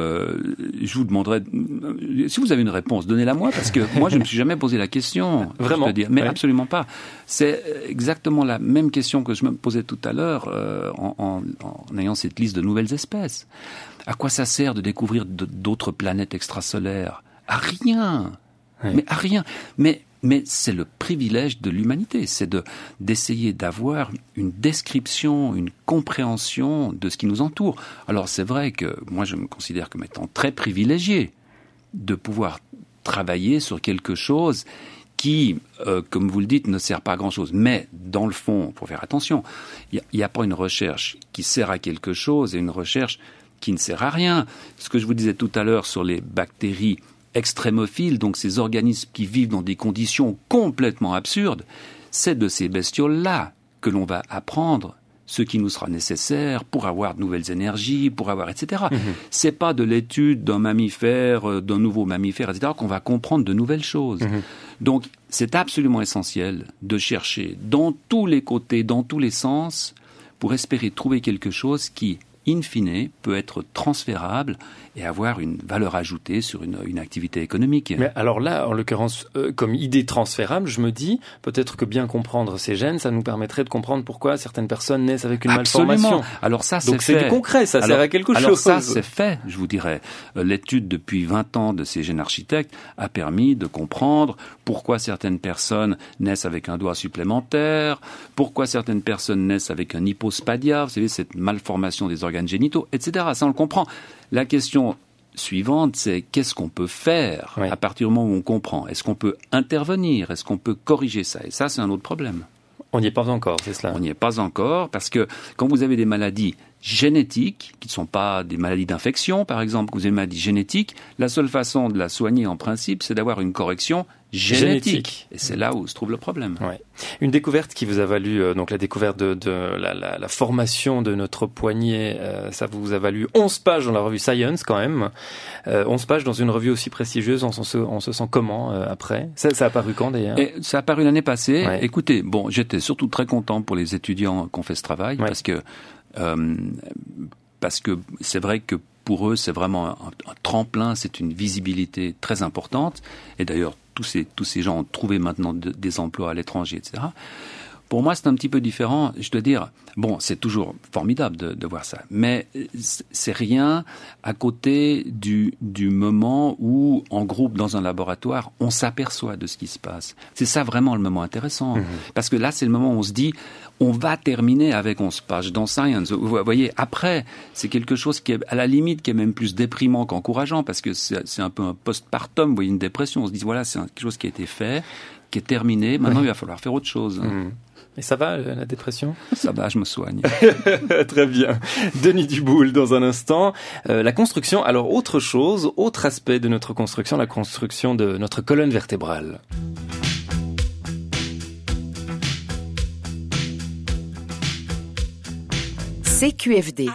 je vous demanderai, si vous avez une réponse, donnez-la moi, parce que moi je ne me suis jamais posé la question. Vraiment ? Mais absolument pas. C'est exactement la même question que je me posais tout à l'heure en ayant cette liste de nouvelles espèces. À quoi ça sert de découvrir d'autres planètes extrasolaires ? À rien. Mais à rien. Mais c'est le privilège de l'humanité, c'est d'essayer d'avoir une description, une compréhension de ce qui nous entoure. Alors c'est vrai que moi je me considère comme étant très privilégié de pouvoir travailler sur quelque chose qui, comme vous le dites, ne sert pas à grand-chose. Mais, dans le fond, il faut faire attention, il n'y a pas une recherche qui sert à quelque chose et une recherche qui ne sert à rien. Ce que je vous disais tout à l'heure sur les bactéries extrémophiles, donc ces organismes qui vivent dans des conditions complètement absurdes, c'est de ces bestioles-là que l'on va apprendre ce qui nous sera nécessaire pour avoir de nouvelles énergies, pour avoir, etc. C'est pas de l'étude d'un mammifère, d'un nouveau mammifère, etc., qu'on va comprendre de nouvelles choses. Donc, c'est absolument essentiel de chercher dans tous les côtés, dans tous les sens, pour espérer trouver quelque chose qui, in fine, peut être transférable et avoir une valeur ajoutée sur une activité économique. Mais alors là, en l'occurrence, comme idée transférable, je me dis, peut-être que bien comprendre ces gènes, ça nous permettrait de comprendre pourquoi certaines personnes naissent avec une malformation. Alors ça, donc c'est du concret, ça sert à quelque chose. Alors ça, c'est fait, je vous dirais. L'étude depuis 20 ans de ces gènes architectes a permis de comprendre pourquoi certaines personnes naissent avec un doigt supplémentaire, pourquoi certaines personnes naissent avec un hypospadia, vous savez, cette malformation des organes génitaux, etc. Ça, on le comprend. La question suivante, c'est qu'est-ce qu'on peut faire à partir du moment où on comprend? Est-ce qu'on peut intervenir? Est-ce qu'on peut corriger ça? Et ça, c'est un autre problème. On n'y est pas encore, c'est cela? On n'y est pas encore, parce que quand vous avez des maladies génétiques, qui ne sont pas des maladies d'infection, par exemple, quand vous avez une maladie génétique, la seule façon de la soigner, en principe, c'est d'avoir une correction génétique. Et c'est là où se trouve le problème. Ouais. Une découverte qui vous a valu, donc la découverte de la formation de notre poignet, ça vous a valu 11 pages dans la revue Science quand même. 11 pages dans une revue aussi prestigieuse, on se sent comment après? Ça a apparu quand d'ailleurs? Ça a apparu l'année passée. Ouais. Écoutez, bon, j'étais surtout très content pour les étudiants qui ont fait ce travail, parce que c'est vrai que pour eux, c'est vraiment un tremplin, c'est une visibilité très importante. Et d'ailleurs, tous ces gens ont trouvé maintenant des emplois à l'étranger, etc. Pour moi, c'est un petit peu différent. Je dois dire, bon, c'est toujours formidable de voir ça, mais c'est rien à côté du moment où, en groupe, dans un laboratoire, on s'aperçoit de ce qui se passe. C'est ça vraiment le moment intéressant. Parce que là, c'est le moment où on se dit, on va terminer avec 11 pages dans Science. Vous voyez, après, c'est quelque chose qui est, à la limite, qui est même plus déprimant qu'encourageant, parce que c'est un peu un postpartum, vous voyez, une dépression. On se dit, voilà, c'est quelque chose qui a été fait, qui est terminé, maintenant il va falloir faire autre chose. Et ça va, la dépression? Ça va, je me soigne. Très bien. Denis Duboul, dans un instant. La construction, alors autre chose, autre aspect de notre construction, la construction de notre colonne vertébrale. CQFD.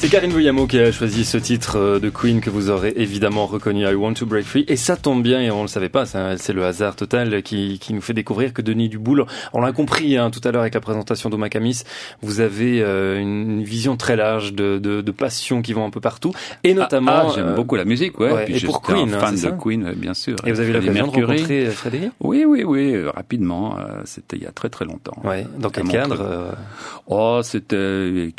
C'est Karine Vouillamo qui a choisi ce titre de Queen que vous aurez évidemment reconnu, I Want to Break Free. Et ça tombe bien, et on le savait pas, c'est le hasard total qui nous fait découvrir que Denis Duboul, on l'a compris tout à l'heure avec la présentation d'Oma Kamis, vous avez une vision très large de passions qui vont un peu partout. Et notamment... j'aime beaucoup la musique, ouais. Ouais, puis et je pour suis Queen, un fan c'est de ça Queen, bien sûr. Et vous avez eu l'occasion de rencontrer Frédéric ? Oui, rapidement. C'était il y a très très longtemps. Ouais. Dans quel cadre C'était avec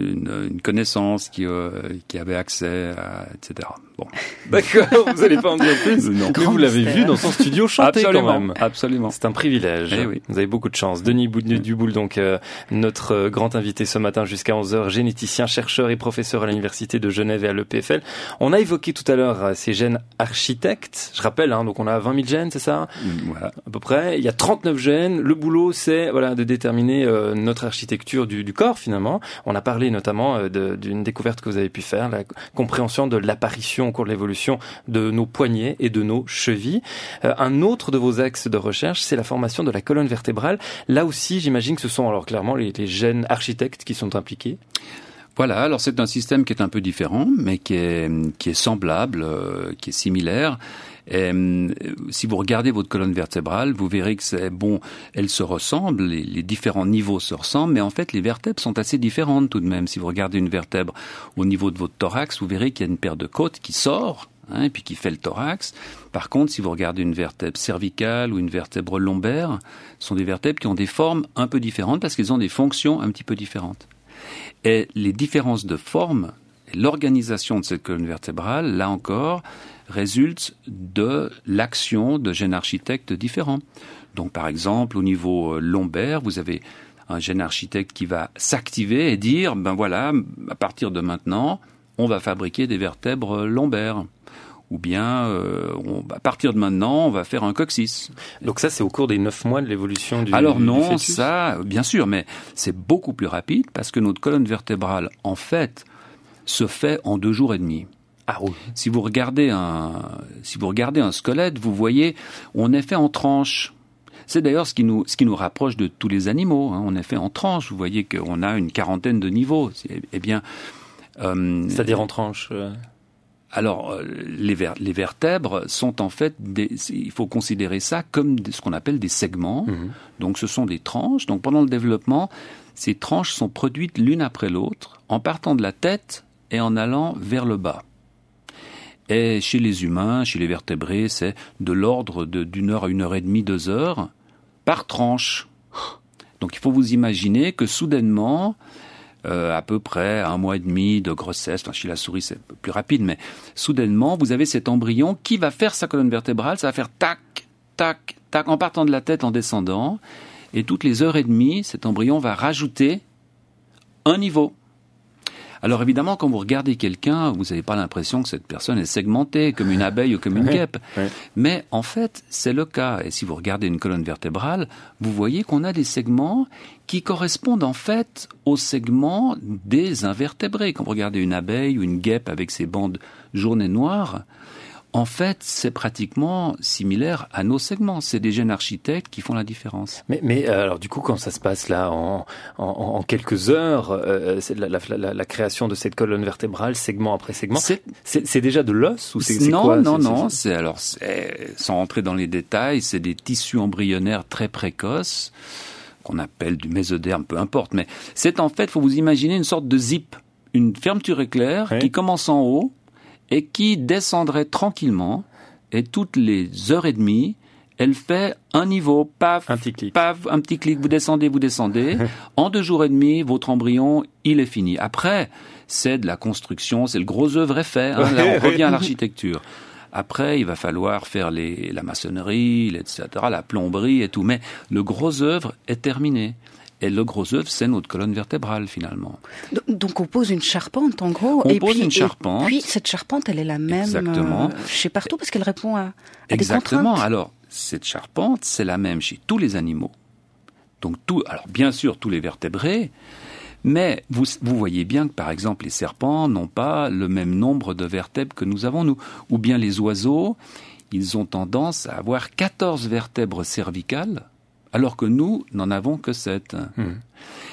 une connaissance qui avait accès à, etc. Bon. D'accord, vous n'allez pas en dire plus. Non. Mais vous l'avez vu dans son studio chanter quand même. Absolument. C'est un privilège. Oui. Vous avez beaucoup de chance. Denis Duboul, donc notre grand invité ce matin jusqu'à 11h, généticien, chercheur et professeur à l'université de Genève et à l'EPFL. On a évoqué tout à l'heure ces gènes architectes. Je rappelle, donc on a 20 000 gènes, c'est ça ? Voilà. À peu près. Il y a 39 gènes. Le boulot, c'est de déterminer notre architecture du corps finalement. On a parlé notamment d'une découverte que vous avez pu faire, la compréhension de l'apparition au cours de l'évolution de nos poignets et de nos chevilles. Un autre de vos axes de recherche, c'est la formation de la colonne vertébrale. Là aussi, j'imagine que ce sont alors clairement les gènes architectes qui sont impliqués. Voilà, alors c'est un système qui est un peu différent, mais qui est semblable, qui est similaire. Et, si vous regardez votre colonne vertébrale, vous verrez que elle se ressemble, les différents niveaux se ressemblent, mais en fait les vertèbres sont assez différentes tout de même. Si vous regardez une vertèbre au niveau de votre thorax, vous verrez qu'il y a une paire de côtes qui sort, et puis qui fait le thorax. Par contre, si vous regardez une vertèbre cervicale ou une vertèbre lombaire, ce sont des vertèbres qui ont des formes un peu différentes parce qu'elles ont des fonctions un petit peu différentes. Et les différences de forme, et l'organisation de cette colonne vertébrale, là encore, résulte de l'action de gènes architectes différents. Donc, par exemple, au niveau lombaire, vous avez un gène architecte qui va s'activer et dire, à partir de maintenant, on va fabriquer des vertèbres lombaires. Ou bien, à partir de maintenant, on va faire un coccyx. Donc ça, c'est au cours des 9 mois de l'évolution du Alors non, du fœtus. Ça, bien sûr, mais c'est beaucoup plus rapide parce que notre colonne vertébrale, en fait, se fait en 2 jours et demi. Ah oui. Si vous regardez un squelette, vous voyez, on est fait en tranches. C'est d'ailleurs ce qui nous rapproche de tous les animaux. On est fait en tranches. Vous voyez qu'on a une quarantaine de niveaux. C'est-à-dire en tranches. Alors, les vertèbres sont en fait il faut considérer ça comme ce qu'on appelle des segments. Mmh. Donc, ce sont des tranches. Donc, pendant le développement, ces tranches sont produites l'une après l'autre, en partant de la tête et en allant vers le bas. Et chez les humains, chez les vertébrés, c'est de l'ordre d'1 heure à 1 heure et demie, 2 heures par tranche. Donc, il faut vous imaginer que soudainement, à peu près 1 mois et demi de grossesse, chez la souris c'est un peu plus rapide, mais soudainement vous avez cet embryon qui va faire sa colonne vertébrale, ça va faire tac, tac, tac, en partant de la tête, en descendant, et toutes les heures et demie, cet embryon va rajouter un niveau. Alors évidemment, quand vous regardez quelqu'un, vous n'avez pas l'impression que cette personne est segmentée, comme une abeille ou comme une guêpe. Ouais. Mais en fait, c'est le cas. Et si vous regardez une colonne vertébrale, vous voyez qu'on a des segments qui correspondent en fait aux segments des invertébrés. Quand vous regardez une abeille ou une guêpe avec ses bandes jaunes et noires, en fait, c'est pratiquement similaire à nos segments. C'est des gènes architectes qui font la différence. Mais alors du coup, quand ça se passe là en quelques heures, c'est la création de cette colonne vertébrale, segment après segment, c'est déjà de l'os ou c'est quoi? Non. Sans rentrer dans les détails, c'est des tissus embryonnaires très précoces qu'on appelle du mésoderme, peu importe. Mais c'est en fait, faut vous imaginer une sorte de zip, une fermeture éclair qui commence en haut et qui descendrait tranquillement, et toutes les heures et demie, elle fait un niveau, paf, un petit clic. Paf, un petit clic, vous descendez. En 2 jours et demi, votre embryon, il est fini. Après, c'est de la construction, c'est le gros œuvre est fait, là on revient à l'architecture. Après, il va falloir faire la maçonnerie, etc., la plomberie et tout, mais le gros œuvre est terminé. Et le gros œuvre, c'est notre colonne vertébrale, finalement. Donc, on pose une charpente, en gros. On pose une charpente. Et puis, cette charpente, elle est la même chez partout, parce qu'elle répond à des contraintes. Exactement. Alors, cette charpente, c'est la même chez tous les animaux. Donc, alors, bien sûr, tous les vertébrés, mais vous voyez bien que, par exemple, les serpents n'ont pas le même nombre de vertèbres que nous avons, nous. Ou bien les oiseaux, ils ont tendance à avoir 14 vertèbres cervicales, alors que nous n'en avons que 7.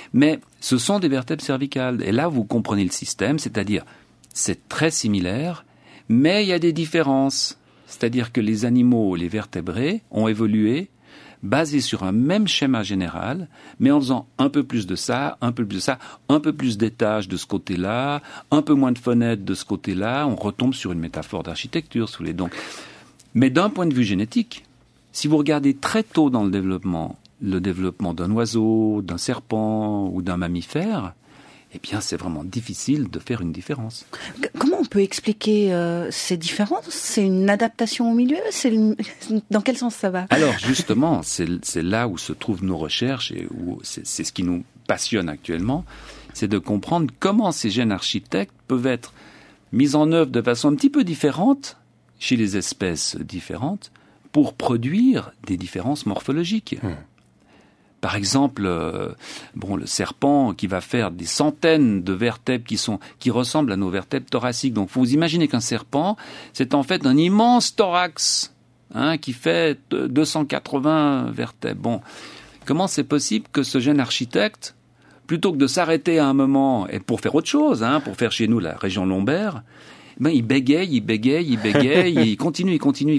Mais ce sont des vertèbres cervicales. Et là, vous comprenez le système, c'est-à-dire, c'est très similaire, mais il y a des différences. C'est-à-dire que les animaux, les vertébrés, ont évolué basés sur un même schéma général, mais en faisant un peu plus de ça, un peu plus de ça, un peu plus d'étages de ce côté-là, un peu moins de fenêtres de ce côté-là. On retombe sur une métaphore d'architecture, si vous voulez. Donc, mais d'un point de vue génétique, si vous regardez très tôt dans le développement d'un oiseau, d'un serpent ou d'un mammifère, eh bien, c'est vraiment difficile de faire une différence. Comment on peut expliquer ces différences? C'est une adaptation au milieu? Dans quel sens ça va? Alors, justement, c'est là où se trouvent nos recherches et où c'est ce qui nous passionne actuellement, c'est de comprendre comment ces gènes architectes peuvent être mis en œuvre de façon un petit peu différente chez les espèces différentes pour produire des différences morphologiques. Par exemple, le serpent qui va faire des centaines de vertèbres qui ressemblent à nos vertèbres thoraciques. Donc, vous imaginez qu'un serpent, c'est en fait un immense thorax, qui fait 280 vertèbres. Bon, comment c'est possible que ce gène architecte, plutôt que de s'arrêter à un moment et pour faire autre chose, pour faire chez nous la région lombaire, il bégaye, il continue,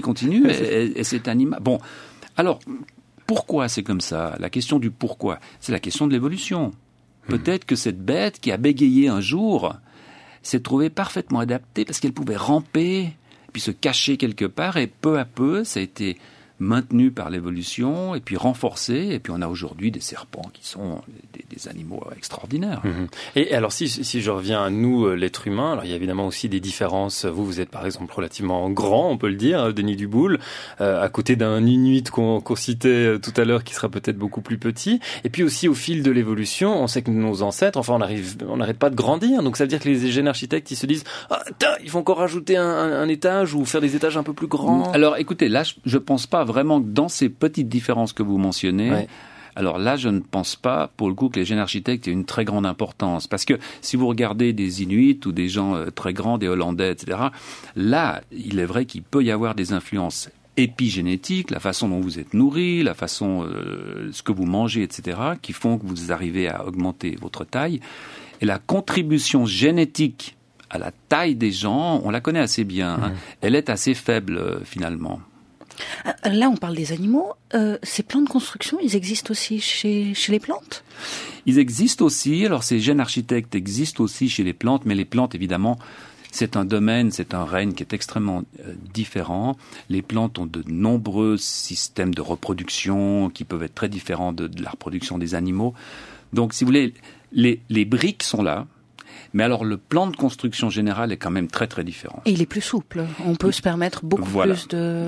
et c'est animal. Bon, alors. Pourquoi c'est comme ça? La question du pourquoi, c'est la question de l'évolution. Peut-être que cette bête qui a bégayé un jour s'est trouvée parfaitement adaptée parce qu'elle pouvait ramper, puis se cacher quelque part, et peu à peu, ça a été maintenu par l'évolution, et puis renforcé, et puis on a aujourd'hui des serpents qui sont des animaux extraordinaires. Et alors si je reviens à nous, l'être humain, alors il y a évidemment aussi des différences. Vous êtes par exemple relativement grand, on peut le dire, Denis Duboule, à côté d'un Inuit qu'on citait tout à l'heure, qui sera peut-être beaucoup plus petit. Et puis aussi au fil de l'évolution, on sait que nos ancêtres, on n'arrête pas de grandir, donc ça veut dire que les gènes architectes, ils se disent, il faut encore rajouter un étage ou faire des étages un peu plus grands. Alors écoutez, là je pense pas vraiment que dans ces petites différences que vous mentionnez, alors là, je ne pense pas, pour le coup, que les gènes architectes aient une très grande importance. Parce que si vous regardez des Inuits ou des gens très grands, des Hollandais, etc., là, il est vrai qu'il peut y avoir des influences épigénétiques, la façon dont vous êtes nourri, la façon, ce que vous mangez, etc., qui font que vous arrivez à augmenter votre taille. Et la contribution génétique à la taille des gens, on la connaît assez bien. Elle est assez faible, finalement. Là, on parle des animaux. Ces plans de construction, ils existent aussi chez les plantes? Ils existent aussi. Alors, ces gènes architectes existent aussi chez les plantes, mais les plantes, évidemment, c'est un domaine, c'est un règne qui est extrêmement différent. Les plantes ont de nombreux systèmes de reproduction qui peuvent être très différents de la reproduction des animaux. Donc, si vous voulez, les briques sont là. Mais alors, le plan de construction général est quand même très, très différent. Et il est plus souple. On peut se permettre beaucoup plus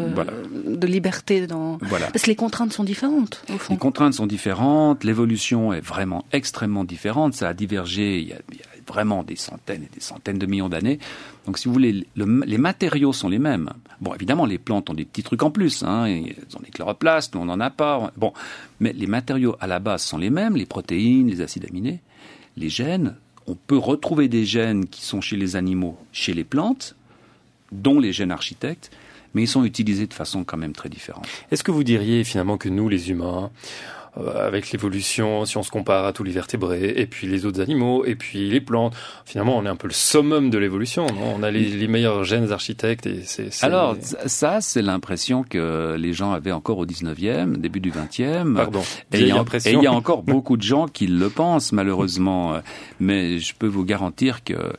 de liberté parce que les contraintes sont différentes, au fond. Les contraintes sont différentes. L'évolution est vraiment extrêmement différente. Ça a divergé il y a vraiment des centaines et des centaines de millions d'années. Donc, si vous voulez, les matériaux sont les mêmes. Bon, évidemment, les plantes ont des petits trucs en plus. Elles ont des chloroplastes, nous, on n'en a pas. Bon, mais les matériaux, à la base, sont les mêmes. Les protéines, les acides aminés, les gènes. On peut retrouver des gènes qui sont chez les animaux, chez les plantes, dont les gènes architectes, mais ils sont utilisés de façon quand même très différente. Est-ce que vous diriez finalement que nous, les humains, avec l'évolution, si on se compare à tous les vertébrés, et puis les autres animaux, et puis les plantes, finalement on est un peu le summum de l'évolution, non? On a les meilleurs gènes architectes. Et Alors ça, c'est l'impression que les gens avaient encore au 19e, début du 20e. Pardon, et il y a encore beaucoup de gens qui le pensent, malheureusement. Mais je peux vous garantir que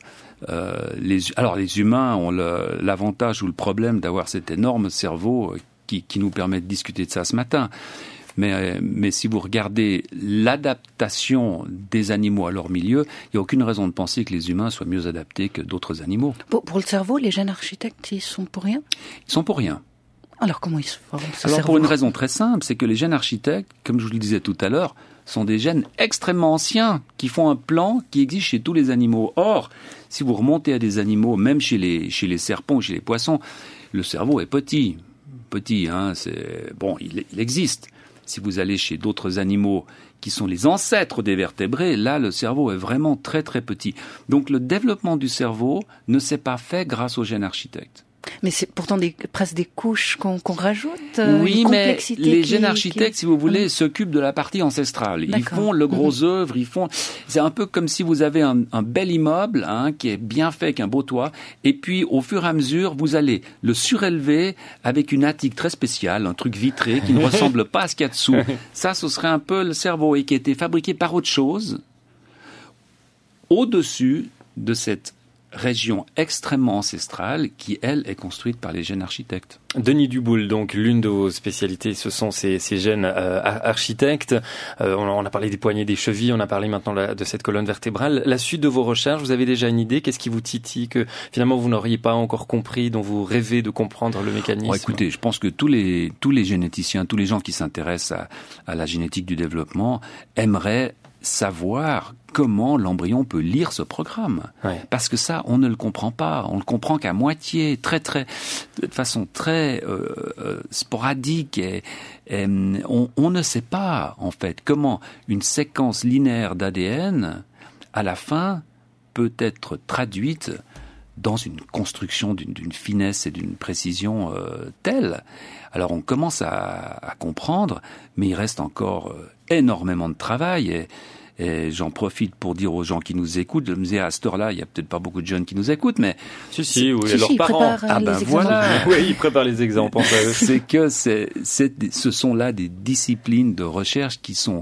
les humains ont l'avantage ou le problème d'avoir cet énorme cerveau qui nous permet de discuter de ça ce matin. Mais si vous regardez l'adaptation des animaux à leur milieu, il n'y a aucune raison de penser que les humains soient mieux adaptés que d'autres animaux. Pour le cerveau, les gènes architectes, ils sont pour rien? Ils sont pour rien. Alors comment ils se forment? Alors pour une raison très simple, c'est que les gènes architectes, comme je vous le disais tout à l'heure, sont des gènes extrêmement anciens qui font un plan qui existe chez tous les animaux. Or, si vous remontez à des animaux, même chez les serpents ou chez les poissons, le cerveau est petit. Il existe. Si vous allez chez d'autres animaux qui sont les ancêtres des vertébrés, là, le cerveau est vraiment très, très petit. Donc, le développement du cerveau ne s'est pas fait grâce aux gènes architectes. Mais c'est pourtant presque des couches qu'on rajoute. Oui, mais les jeunes architectes, si vous voulez, s'occupent de la partie ancestrale. Ils font le gros œuvre, c'est un peu comme si vous avez un bel immeuble, qui est bien fait avec un beau toit, et puis au fur et à mesure, vous allez le surélever avec une attique très spéciale, un truc vitré qui ne ressemble pas à ce qu'il y a dessous. Ça, ce serait un peu le cerveau, et qui a été fabriqué par autre chose, au-dessus de cette région extrêmement ancestrale qui, elle, est construite par les gènes architectes. Denis Duboul, donc l'une de vos spécialités, ce sont ces gènes architectes. On a parlé des poignets, des chevilles, on a parlé maintenant de cette colonne vertébrale. La suite de vos recherches, vous avez déjà une idée? Qu'est-ce qui vous titille, que finalement vous n'auriez pas encore compris, dont vous rêvez de comprendre le mécanisme? Bon, écoutez, je pense que tous les généticiens, tous les gens qui s'intéressent à la génétique du développement aimeraient savoir comment l'embryon peut lire ce programme. Ouais. Parce que ça, on ne le comprend pas. On le comprend qu'à moitié, de façon très sporadique. Et on ne sait pas, en fait, comment une séquence linéaire d'ADN, à la fin, peut être traduite dans une construction d'une finesse et d'une précision telle. Alors on commence à comprendre, mais il reste encore énormément de travail et j'en profite pour dire aux gens qui nous écoutent, je me disais à cette heure-là, il y a peut-être pas beaucoup de jeunes qui nous écoutent, mais oui, leurs parents. Voilà. Oui, ils préparent les exemples. C'est que ce sont là des disciplines de recherche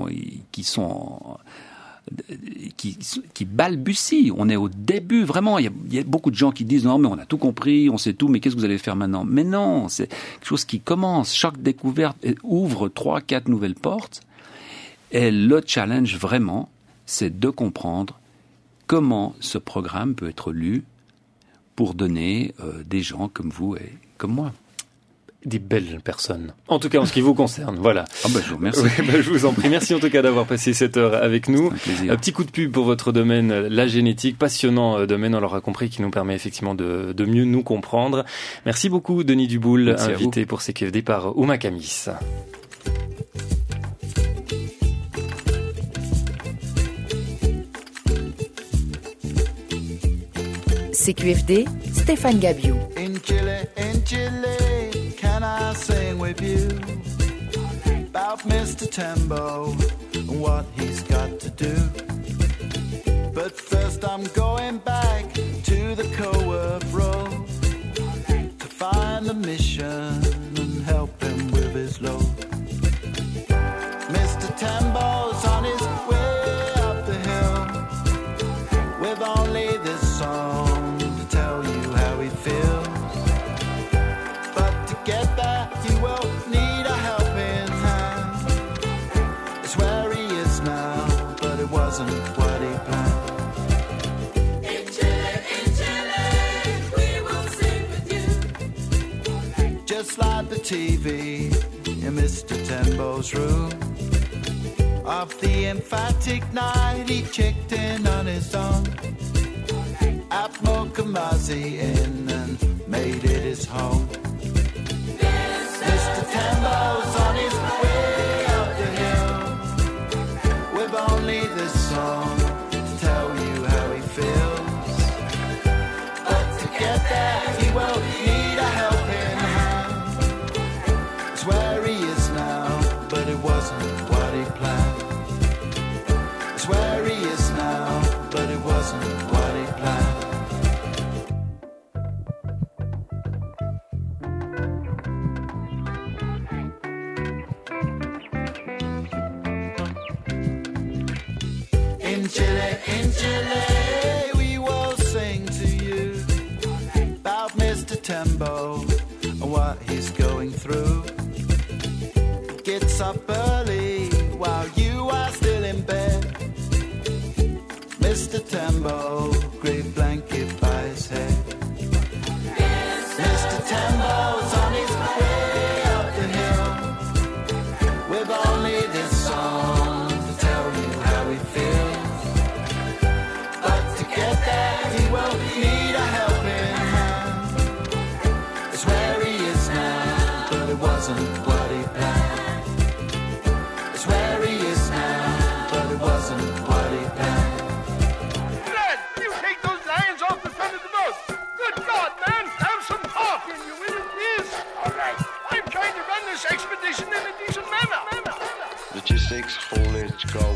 qui balbutient. On est au début, vraiment. Il y a beaucoup de gens qui disent non, mais on a tout compris, on sait tout, mais qu'est-ce que vous allez faire maintenant? Mais non, c'est quelque chose qui commence. Chaque découverte ouvre 3-4 nouvelles portes. Et le challenge, vraiment, c'est de comprendre comment ce programme peut être lu pour donner des gens comme vous et comme moi. Des belles personnes. En tout cas, en ce qui vous concerne, voilà. Je vous remercie. Oui, je vous en prie. Merci en tout cas d'avoir passé cette heure avec nous. C'est un plaisir. Un petit coup de pub pour votre domaine, la génétique, passionnant domaine, on l'aura compris, qui nous permet effectivement de mieux nous comprendre. Merci beaucoup, Denis Duboul, Merci invité pour CQFD par Ouma Kamis. CQFD, Stéphane Gabiou. In Chile, can I sing with you about Mr. Tembo and what he's got to do? But first I'm going back to the Coworth Road to find the mission and help him with his load. Mr. Tembo's on his way up the hill with only this song tell you how he feels. But to get there, he will need a helping hand. It's where he is now, but it wasn't what he planned. In Chile, we will sing with you. Just like the TV in Mr. Tembo's room. Of the emphatic night, he checked in on his own at Mokumazi Inn and made it his home. Mr. Tembo's on his way up the hill with only this song to tell you how he feels. But to get there, he will need a helping hand. It's where he is now, but it wasn't what he planned. It's where he is now, but it wasn't what he planned. In Chile, we will sing to you about Mr. Tembo and what he's going through. He gets up early while you are still in bed. Mr. Tembo, great blanket by his head. Mr. Tembo's on his way up the hill with only this song to tell you how he feels.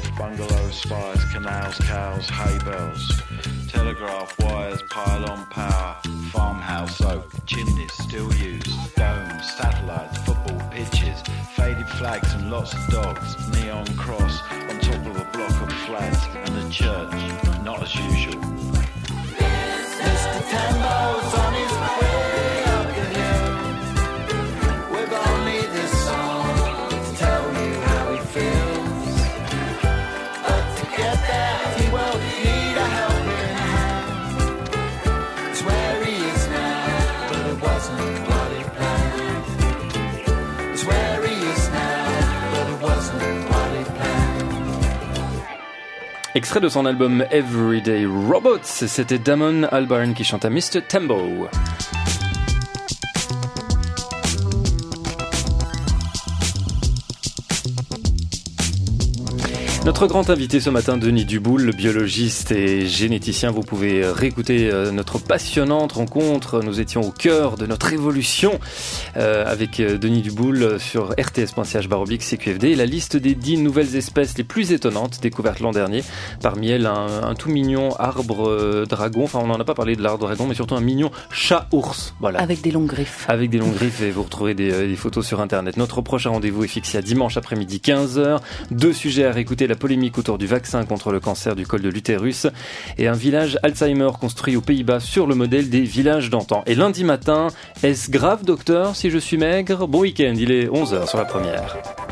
bungalow spires, canals, cows, hay bells, telegraph wires, pylon power, farmhouse oak, chimneys still used, domes, satellites, football pitches, faded flags and lots of dogs, neon cross on top of a block of flats, and the church, not as usual. Mr. Tambo's on his way up the hill, with only this song to tell you how he feels. But to get there, he will need a helping hand. It's where he is now, but it wasn't what he planned. It's where he is now, but it wasn't what he planned. Extrait de son album Everyday Robots, c'était Damon Albarn qui chantait Mr. Tambo. Notre grand invité ce matin, Denis Duboul, biologiste et généticien. Vous pouvez réécouter notre passionnante rencontre. Nous étions au cœur de notre évolution avec Denis Duboul sur rts.ch/CQFD et la liste des 10 nouvelles espèces les plus étonnantes découvertes l'an dernier. Parmi elles, un tout mignon arbre dragon. Enfin, on n'en a pas parlé de l'arbre dragon, mais surtout un mignon chat-ours. Voilà. Avec des longues griffes. Avec des longues griffes, et vous retrouverez des photos sur Internet. Notre prochain rendez-vous est fixé à dimanche après-midi 15h. 2 sujets à réécouter: la polémique autour du vaccin contre le cancer du col de l'utérus et un village Alzheimer construit aux Pays-Bas sur le modèle des villages d'antan. Et lundi matin, est-ce grave, docteur, si je suis maigre? Bon week-end, il est 11h sur la première.